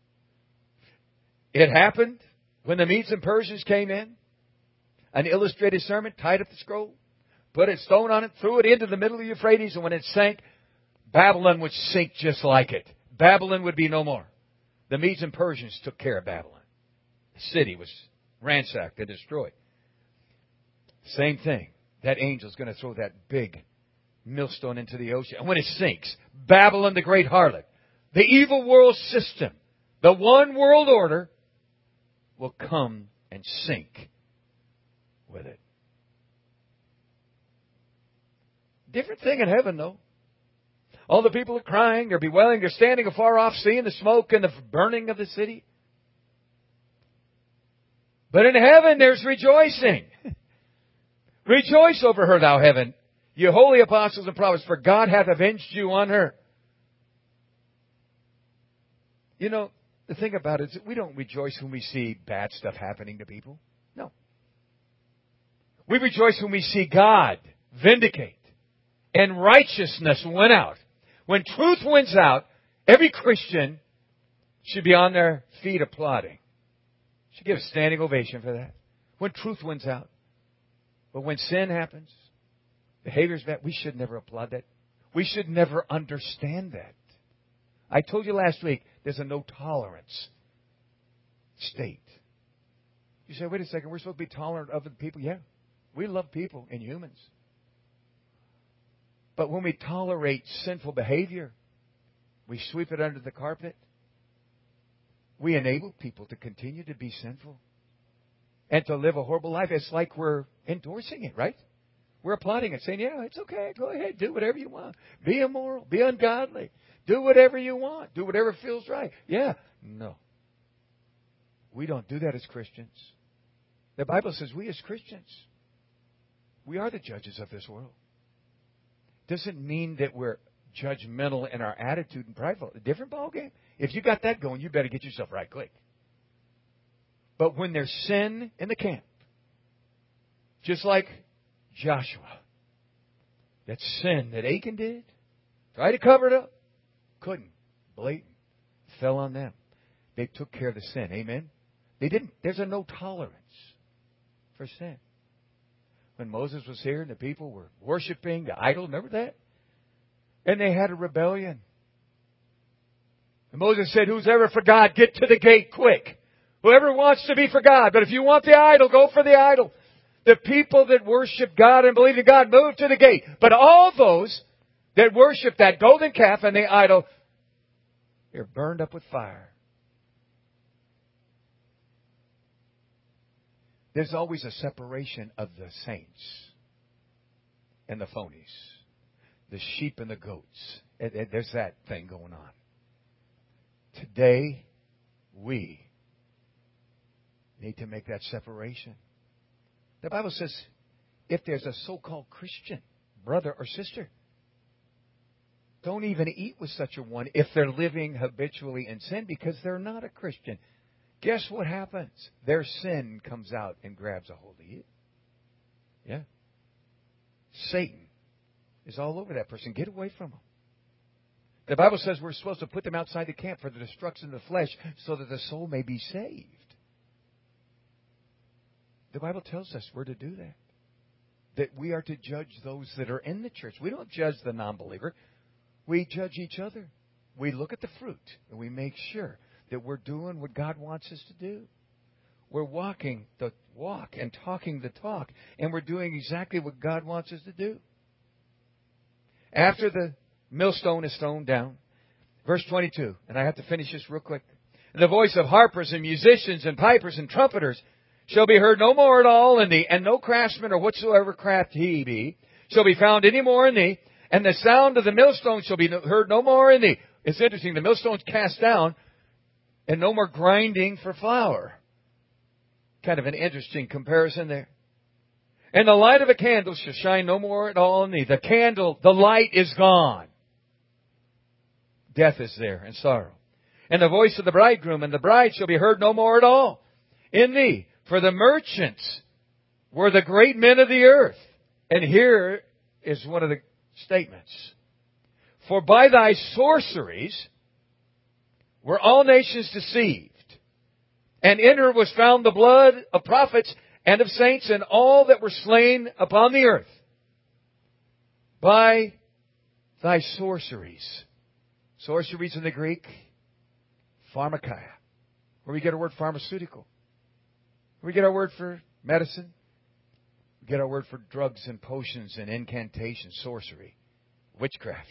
It happened when the Medes and Persians came in. An illustrated sermon, tied up the scroll, put a stone on it, threw it into the middle of the Euphrates, and when it sank, Babylon would sink just like it. Babylon would be no more. The Medes and Persians took care of Babylon. The city was ransacked and destroyed. Same thing. That angel's going to throw that big millstone into the ocean. And when it sinks, Babylon, the great harlot, the evil world system, the one world order, will come and sink with it. Different thing in heaven, though. All the people are crying, they're bewailing, they're standing afar off, seeing the smoke and the burning of the city. But in heaven, there's rejoicing. Rejoice over her, thou heaven, you holy apostles and prophets, for God hath avenged you on her. You know, the thing about it is that we don't rejoice when we see bad stuff happening to people. No. We rejoice when we see God vindicate and righteousness win out. When truth wins out, every Christian should be on their feet applauding. Should give a standing ovation for that. When truth wins out. But when sin happens, behavior's bad, we should never applaud that. We should never understand that. I told you last week, there's a no tolerance state. You say, wait a second, we're supposed to be tolerant of the people. Yeah, we love people and humans. But when we tolerate sinful behavior, we sweep it under the carpet. We enable people to continue to be sinful and to live a horrible life. It's like we're endorsing it, right? We're applauding it, saying, yeah, it's okay. Go ahead. Do whatever you want. Be immoral. Be ungodly. Do whatever you want. Do whatever feels right. Yeah. No. We don't do that as Christians. The Bible says we as Christians, we are the judges of this world. Doesn't mean that we're judgmental in our attitude and prideful. A different ballgame. If you got that going, you better get yourself right quick. But when there's sin in the camp, just like Joshua, that sin that Achan did, tried to cover it up, couldn't, blatant, fell on them. They took care of the sin. Amen? They didn't. There's a no tolerance for sin. When Moses was here and the people were worshiping the idol, remember that? And they had a rebellion. And Moses said, who's ever for God, get to the gate quick. Whoever wants to be for God. But if you want the idol, go for the idol. The people that worship God and believe in God move to the gate. But all those that worship that golden calf and the idol, they're burned up with fire. There's always a separation of the saints and the phonies. The sheep and the goats. There's that thing going on. Today, we need to make that separation. The Bible says, if there's a so-called Christian brother or sister, don't even eat with such a one if they're living habitually in sin because they're not a Christian. Guess what happens? Their sin comes out and grabs a hold of you. Yeah. Satan is all over that person. Get away from them. The Bible says we're supposed to put them outside the camp for the destruction of the flesh so that the soul may be saved. The Bible tells us we're to do that. That we are to judge those that are in the church. We don't judge the non-believer. We judge each other. We look at the fruit and we make sure that we're doing what God wants us to do. We're walking the walk and talking the talk. And we're doing exactly what God wants us to do. After the millstone is thrown down, verse twenty-two, and I have to finish this real quick. And the voice of harpers and musicians and pipers and trumpeters shall be heard no more at all in thee, and no craftsman or whatsoever craft he be shall be found any more in thee, and the sound of the millstone shall be heard no more in thee. It's interesting, the millstone's cast down, and no more grinding for flour. Kind of an interesting comparison there. And the light of a candle shall shine no more at all in thee. The candle, the light is gone. Death is there and sorrow. And the voice of the bridegroom and the bride shall be heard no more at all in thee. For the merchants were the great men of the earth. And here is one of the statements. For by thy sorceries were all nations deceived. And in her was found the blood of prophets and of saints and all that were slain upon the earth by thy sorceries. Sorceries in the Greek, pharmakia, where we get our word pharmaceutical. Where we get our word for medicine. We get our word for drugs and potions and incantations, sorcery, witchcraft.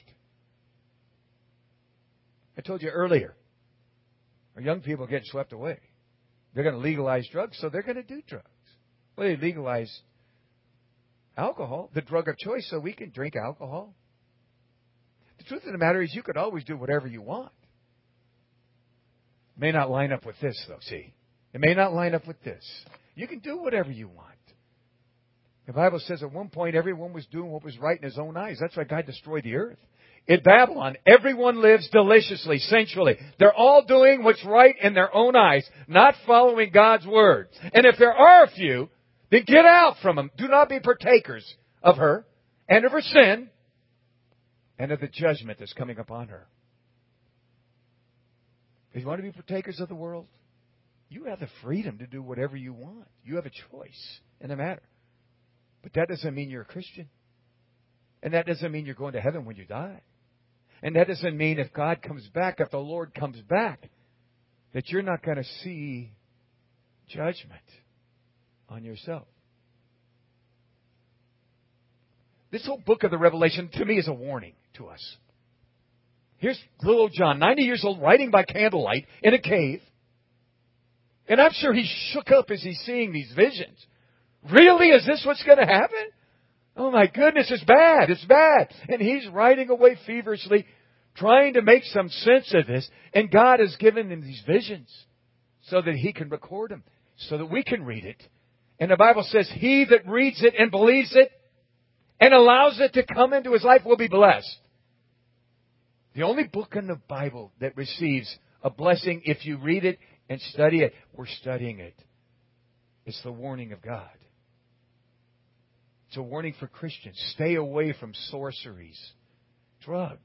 I told you earlier, our young people are getting swept away. They're going to legalize drugs, so they're going to do drugs. Well, they legalize alcohol, the drug of choice, so we can drink alcohol. The truth of the matter is you could always do whatever you want. It may not line up with this, though, see. It may not line up with this. You can do whatever you want. The Bible says at one point everyone was doing what was right in his own eyes. That's why God destroyed the earth. In Babylon, everyone lives deliciously, sensually. They're all doing what's right in their own eyes, not following God's word. And if there are a few, then get out from them. Do not be partakers of her and of her sin and of the judgment that's coming upon her. If you want to be partakers of the world, you have the freedom to do whatever you want. You have a choice in the matter. But that doesn't mean you're a Christian. And that doesn't mean you're going to heaven when you die. And that doesn't mean if God comes back, if the Lord comes back, that you're not going to see judgment on yourself. This whole book of the Revelation, to me, is a warning to us. Here's little old John, ninety years old, writing by candlelight in a cave. And I'm sure he's shook up as he's seeing these visions. Really? Is this what's going to happen? Oh my goodness, it's bad, it's bad. And he's writing away feverishly, trying to make some sense of this. And God has given him these visions so that he can record them, so that we can read it. And the Bible says, he that reads it and believes it and allows it to come into his life will be blessed. The only book in the Bible that receives a blessing if you read it and study it, we're studying it. It's the warning of God. It's a warning for Christians. Stay away from sorceries, drugs.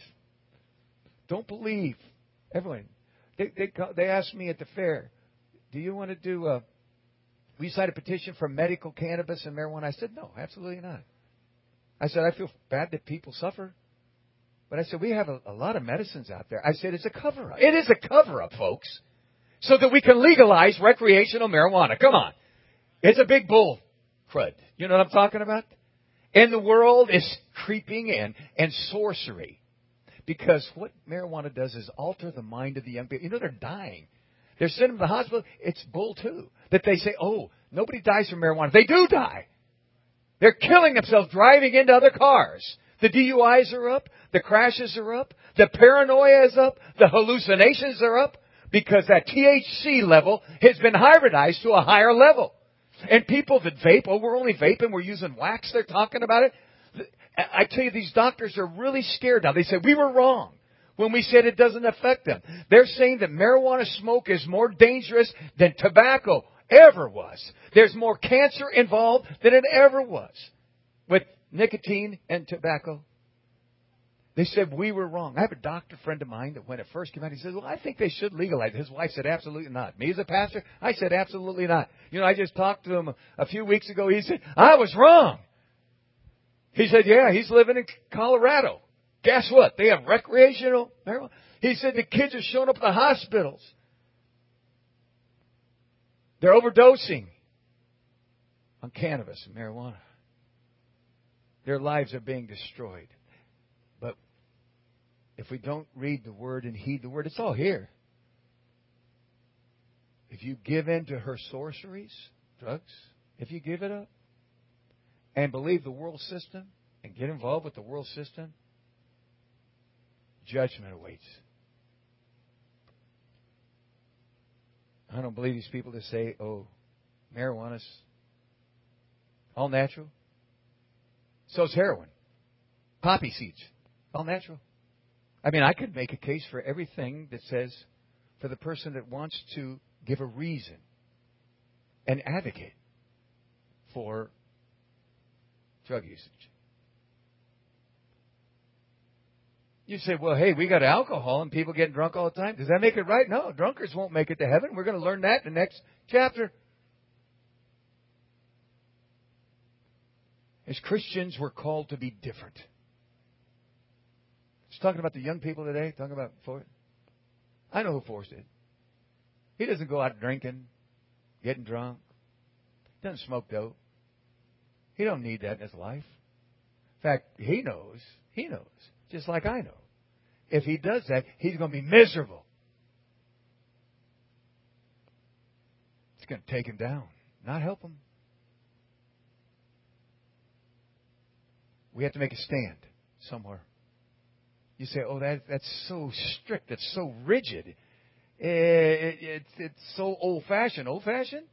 Don't believe. Everyone, they, they, they asked me at the fair, do you want to do a, will you sign a petition for medical cannabis and marijuana? I said, no, absolutely not. I said, I feel bad that people suffer. But I said, we have a, a lot of medicines out there. I said, it's a cover-up. It is a cover-up, folks, so that we can legalize recreational marijuana. Come on. It's a big bull crud. You know what I'm talking about? And the world is creeping in, and sorcery. Because what marijuana does is alter the mind of the young people. You know, they're dying. They're sending them to the hospital. It's bull, too. That they say, oh, nobody dies from marijuana. They do die. They're killing themselves driving into other cars. The D U Is are up. The crashes are up. The paranoia is up. The hallucinations are up. Because that T H C level has been hybridized to a higher level. And people that vape, oh, we're only vaping, we're using wax, they're talking about it. I tell you, these doctors are really scared now. They say, we were wrong when we said it doesn't affect them. They're saying that marijuana smoke is more dangerous than tobacco ever was. There's more cancer involved than it ever was with nicotine and tobacco. They said, we were wrong. I have a doctor friend of mine that when it first came out, he said, well, I think they should legalize it. His wife said, absolutely not. Me as a pastor, I said, absolutely not. You know, I just talked to him a, a few weeks ago. He said, I was wrong. He said, yeah, he's living in Colorado. Guess what? They have recreational marijuana. He said the kids are showing up at the hospitals. They're overdosing on cannabis and marijuana. Their lives are being destroyed. But if we don't read the Word and heed the Word, it's all here. If you give in to her sorceries, drugs, if you give it up and believe the world system and get involved with the world system, judgment awaits. I don't believe these people that say, oh, marijuana's all natural. So is heroin. Poppy seeds. All natural. I mean, I could make a case for everything that says, for the person that wants to give a reason and advocate for drug usage. You say, well, hey, we got alcohol and people getting drunk all the time. Does that make it right? No, drunkards won't make it to heaven. We're going to learn that in the next chapter. As Christians, we're called to be different. talking about the young people today, talking about Forrest. I know who Forrest is. He doesn't go out drinking, getting drunk. He doesn't smoke dope. He don't need that in his life. In fact, he knows, he knows, just like I know. If he does that, he's going to be miserable. It's going to take him down, not help him. We have to make a stand somewhere. You say, oh, that that's so strict, that's so rigid. It, it, it, it's so old-fashioned. Old-fashioned?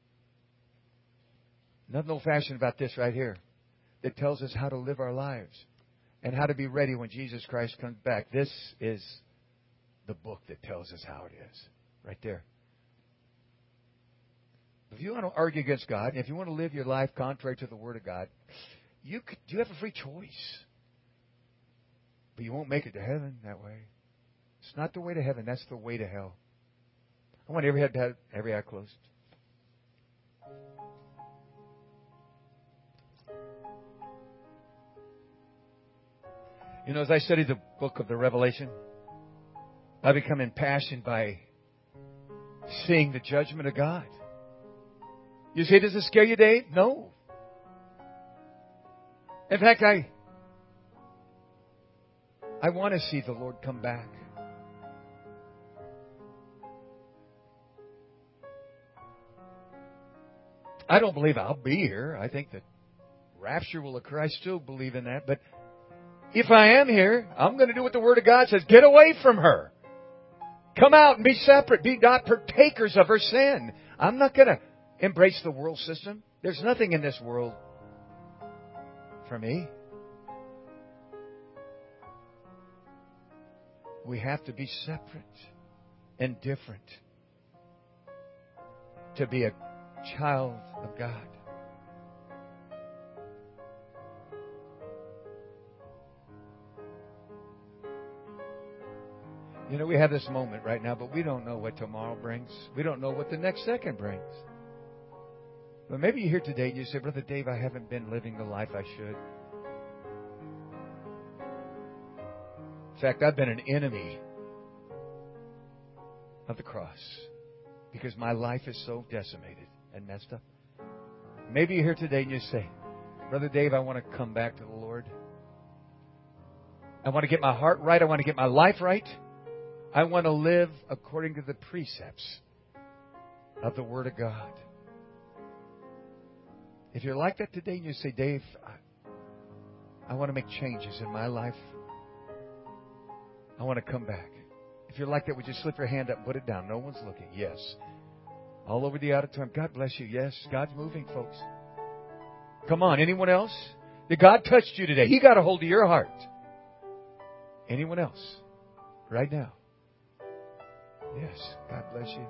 Nothing old-fashioned about this right here that tells us how to live our lives and how to be ready when Jesus Christ comes back. This is the book that tells us how it is. Right there. If you want to argue against God, and if you want to live your life contrary to the Word of God, you could, you have a free choice. But you won't make it to heaven that way. It's not the way to heaven. That's the way to hell. I want every head, every eye closed. You know, as I study the book of the Revelation, I become impassioned by seeing the judgment of God. You say, does it scare you, Dave? No. In fact, I I want to see the Lord come back. I don't believe I'll be here. I think that rapture will occur. I still believe in that. But if I am here, I'm going to do what the Word of God says. Get away from her. Come out and be separate. Be not partakers of her sin. I'm not going to embrace the world system. There's nothing in this world for me. We have to be separate and different to be a child of God. You know, we have this moment right now, but we don't know what tomorrow brings. We don't know what the next second brings. But maybe you're here today and you say, Brother Dave, I haven't been living the life I should. In fact, I've been an enemy of the cross because my life is so decimated and messed up. Maybe you're here today and you say, Brother Dave, I want to come back to the Lord. I want to get my heart right. I want to get my life right. I want to live according to the precepts of the Word of God. If you're like that today and you say, Dave, I, I want to make changes in my life. I want to come back. If you're like that, would you slip your hand up and put it down? No one's looking. Yes. All over the auditorium. God bless you. Yes, God's moving, folks. Come on. Anyone else? Did God touch you today? He got a hold of your heart. Anyone else? Right now. Yes. God bless you.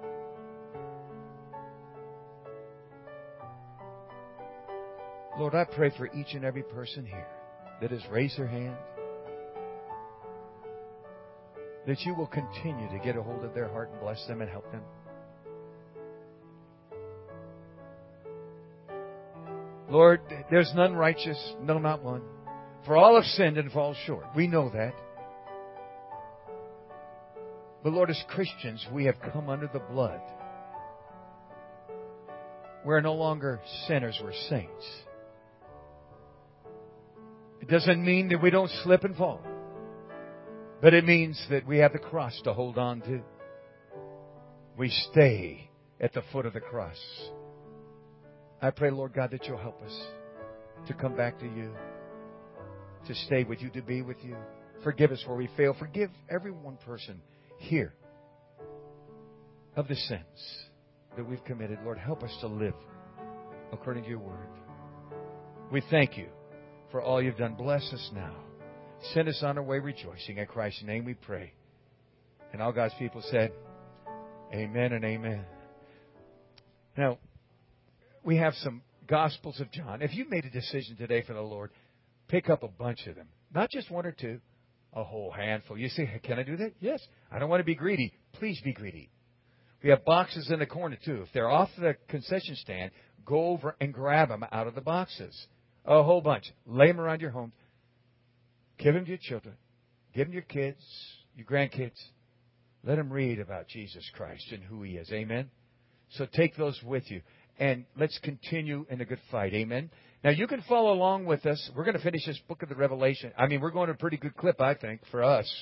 Lord, I pray for each and every person here that has raised their hand, that you will continue to get a hold of their heart and bless them and help them. Lord, there's none righteous, no, not one. For all have sinned and fall short. We know that. But Lord, as Christians, we have come under the blood. We're no longer sinners, we're saints. It doesn't mean that we don't slip and fall. But it means that we have the cross to hold on to. We stay at the foot of the cross. I pray, Lord God, that you'll help us to come back to you, to stay with you, to be with you. Forgive us where we fail. Forgive every one person here of the sins that we've committed. Lord, help us to live according to your word. We thank you for all you've done. Bless us now. Send us on our way rejoicing. In Christ's name we pray. And all God's people said, amen and amen. Now, we have some Gospels of John. If you made a decision today for the Lord, pick up a bunch of them. Not just one or two, a whole handful. You say, can I do that? Yes. I don't want to be greedy. Please be greedy. We have boxes in the corner, too. If they're off the concession stand, go over and grab them out of the boxes. A whole bunch. Lay them around your home. Give them to your children. Give them your kids, your grandkids. Let them read about Jesus Christ and who He is. Amen? So take those with you. And let's continue in a good fight. Amen? Now, you can follow along with us. We're going to finish this book of the Revelation. I mean, we're going to a pretty good clip, I think, for us.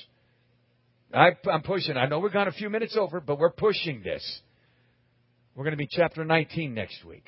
I, I'm pushing. I know we're gone a few minutes over, but we're pushing this. We're going to be chapter nineteen next week.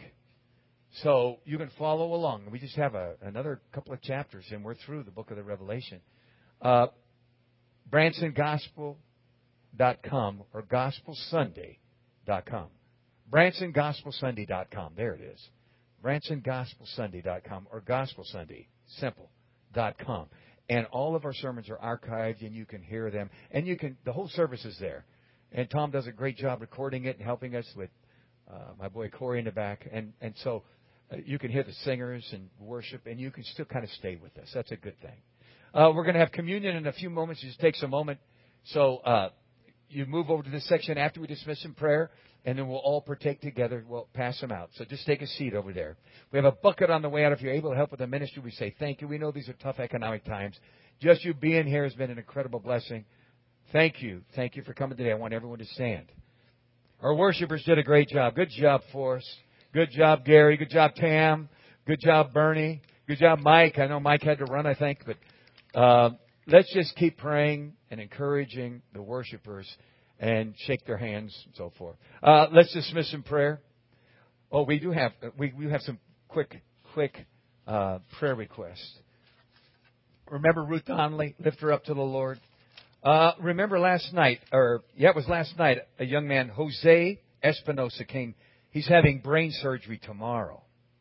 So you can follow along. We just have a, another couple of chapters, and we're through the book of the Revelation. Uh, Branson Gospel dot com or Gospel Sunday dot com. Branson Gospel Sunday dot com. There it is. Branson Gospel Sunday dot com or Gospel Sunday, simple, dot com. And all of our sermons are archived, and you can hear them. And you can, the whole service is there. And Tom does a great job recording it and helping us with uh, my boy Corey in the back. And, and so uh, you can hear the singers and worship, and you can still kind of stay with us. That's a good thing. Uh, we're going to have communion in a few moments. It just takes a moment. So uh, you move over to this section after we dismiss in prayer, and then we'll all partake together. We'll pass them out. So just take a seat over there. We have a bucket on the way out. If you're able to help with the ministry, we say thank you. We know these are tough economic times. Just you being here has been an incredible blessing. Thank you. Thank you for coming today. I want everyone to stand. Our worshipers did a great job. Good job, Forrest. Good job, Gary. Good job, Tam. Good job, Bernie. Good job, Mike. I know Mike had to run, I think. But uh, let's just keep praying and encouraging the worshipers and shake their hands and so forth. Uh, let's dismiss in prayer. Oh, we do have we, we have some quick quick uh, prayer requests. Remember Ruth Donnelly? Lift her up to the Lord. Uh, remember last night, or yeah, it was last night, a young man, Jose Espinosa, came. He's having brain surgery tomorrow.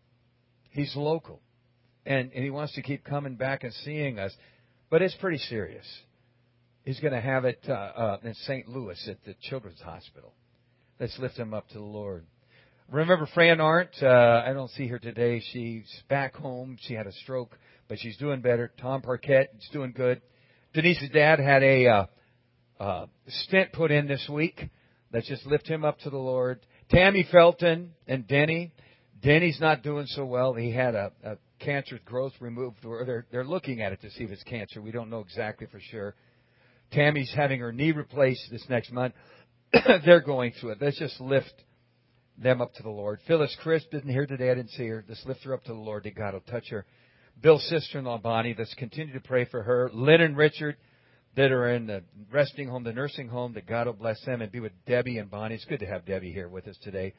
He's local, and, and he wants to keep coming back and seeing us, but it's pretty serious. He's going to have it uh, uh, in Saint Louis at the Children's Hospital. Let's lift him up to the Lord. Remember Fran Arndt? Uh, I don't see her today. She's back home. She had a stroke, but she's doing better. Tom Parkett is doing good. Denise's dad had a uh, uh, stent put in this week. Let's just lift him up to the Lord. Tammy Felton and Denny. Denny's not doing so well. He had a, a cancerous growth removed. Or they're, they're looking at it to see if it's cancer. We don't know exactly for sure. Tammy's having her knee replaced this next month. They're going through it. Let's just lift them up to the Lord. Phyllis Crisp isn't here today. I didn't see her. Let's lift her up to the Lord that God will touch her. Bill's sister-in-law, Bonnie, let's continue to pray for her. Lynn and Richard that are in the resting home, the nursing home, that God will bless them, and be with Debbie and Bonnie. It's good to have Debbie here with us today.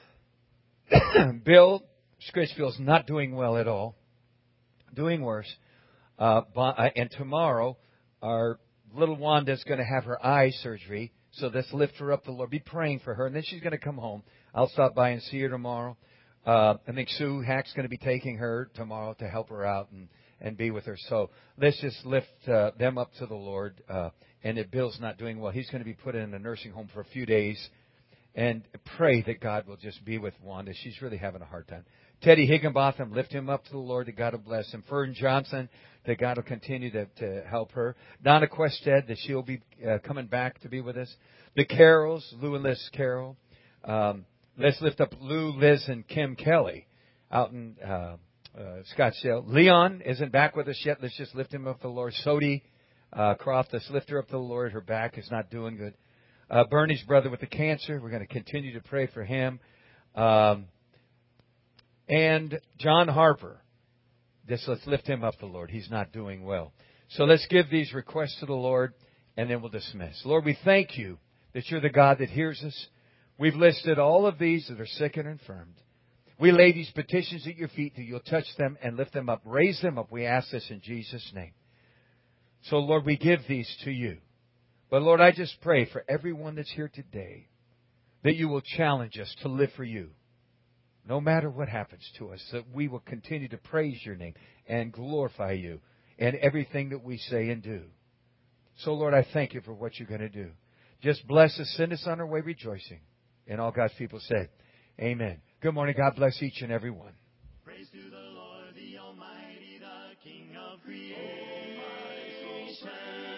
Bill Scritchfield's not doing well at all. Doing worse. Uh, and tomorrow, our little Wanda's going to have her eye surgery, so let's lift her up to the Lord. Be praying for her, and then she's going to come home. I'll stop by and see her tomorrow. Uh, I think Sue Hack's going to be taking her tomorrow to help her out and, and be with her. So let's just lift uh, them up to the Lord. Uh, and if Bill's not doing well, he's going to be put in a nursing home for a few days. And pray that God will just be with Wanda. She's really having a hard time. Teddy Higginbotham, lift him up to the Lord, that God will bless him. Fern Johnson, that God will continue to, to help her. Donna Quested, that she'll be uh, coming back to be with us. The Carrolls, Lou and Liz Carroll. Um, let's lift up Lou, Liz, and Kim Kelly out in uh, uh, Scottsdale. Leon isn't back with us yet. Let's just lift him up to the Lord. Sodi uh, Croft, let's lift her up to the Lord. Her back is not doing good. Uh, Bernie's brother with the cancer, we're going to continue to pray for him. Um, and John Harper, just let's lift him up to the Lord. He's not doing well. So let's give these requests to the Lord, and then we'll dismiss. Lord, we thank you that you're the God that hears us. We've listed all of these that are sick and infirmed. We lay these petitions at your feet that you'll touch them and lift them up, raise them up. We ask this in Jesus' name. So, Lord, we give these to you. But, Lord, I just pray for everyone that's here today that you will challenge us to live for you, no matter what happens to us, that we will continue to praise your name and glorify you in everything that we say and do. So, Lord, I thank you for what you're going to do. Just bless us, send us on our way rejoicing. And all God's people said, amen. Good morning. God bless each and every one. Praise to the Lord, the Almighty, the King of creation.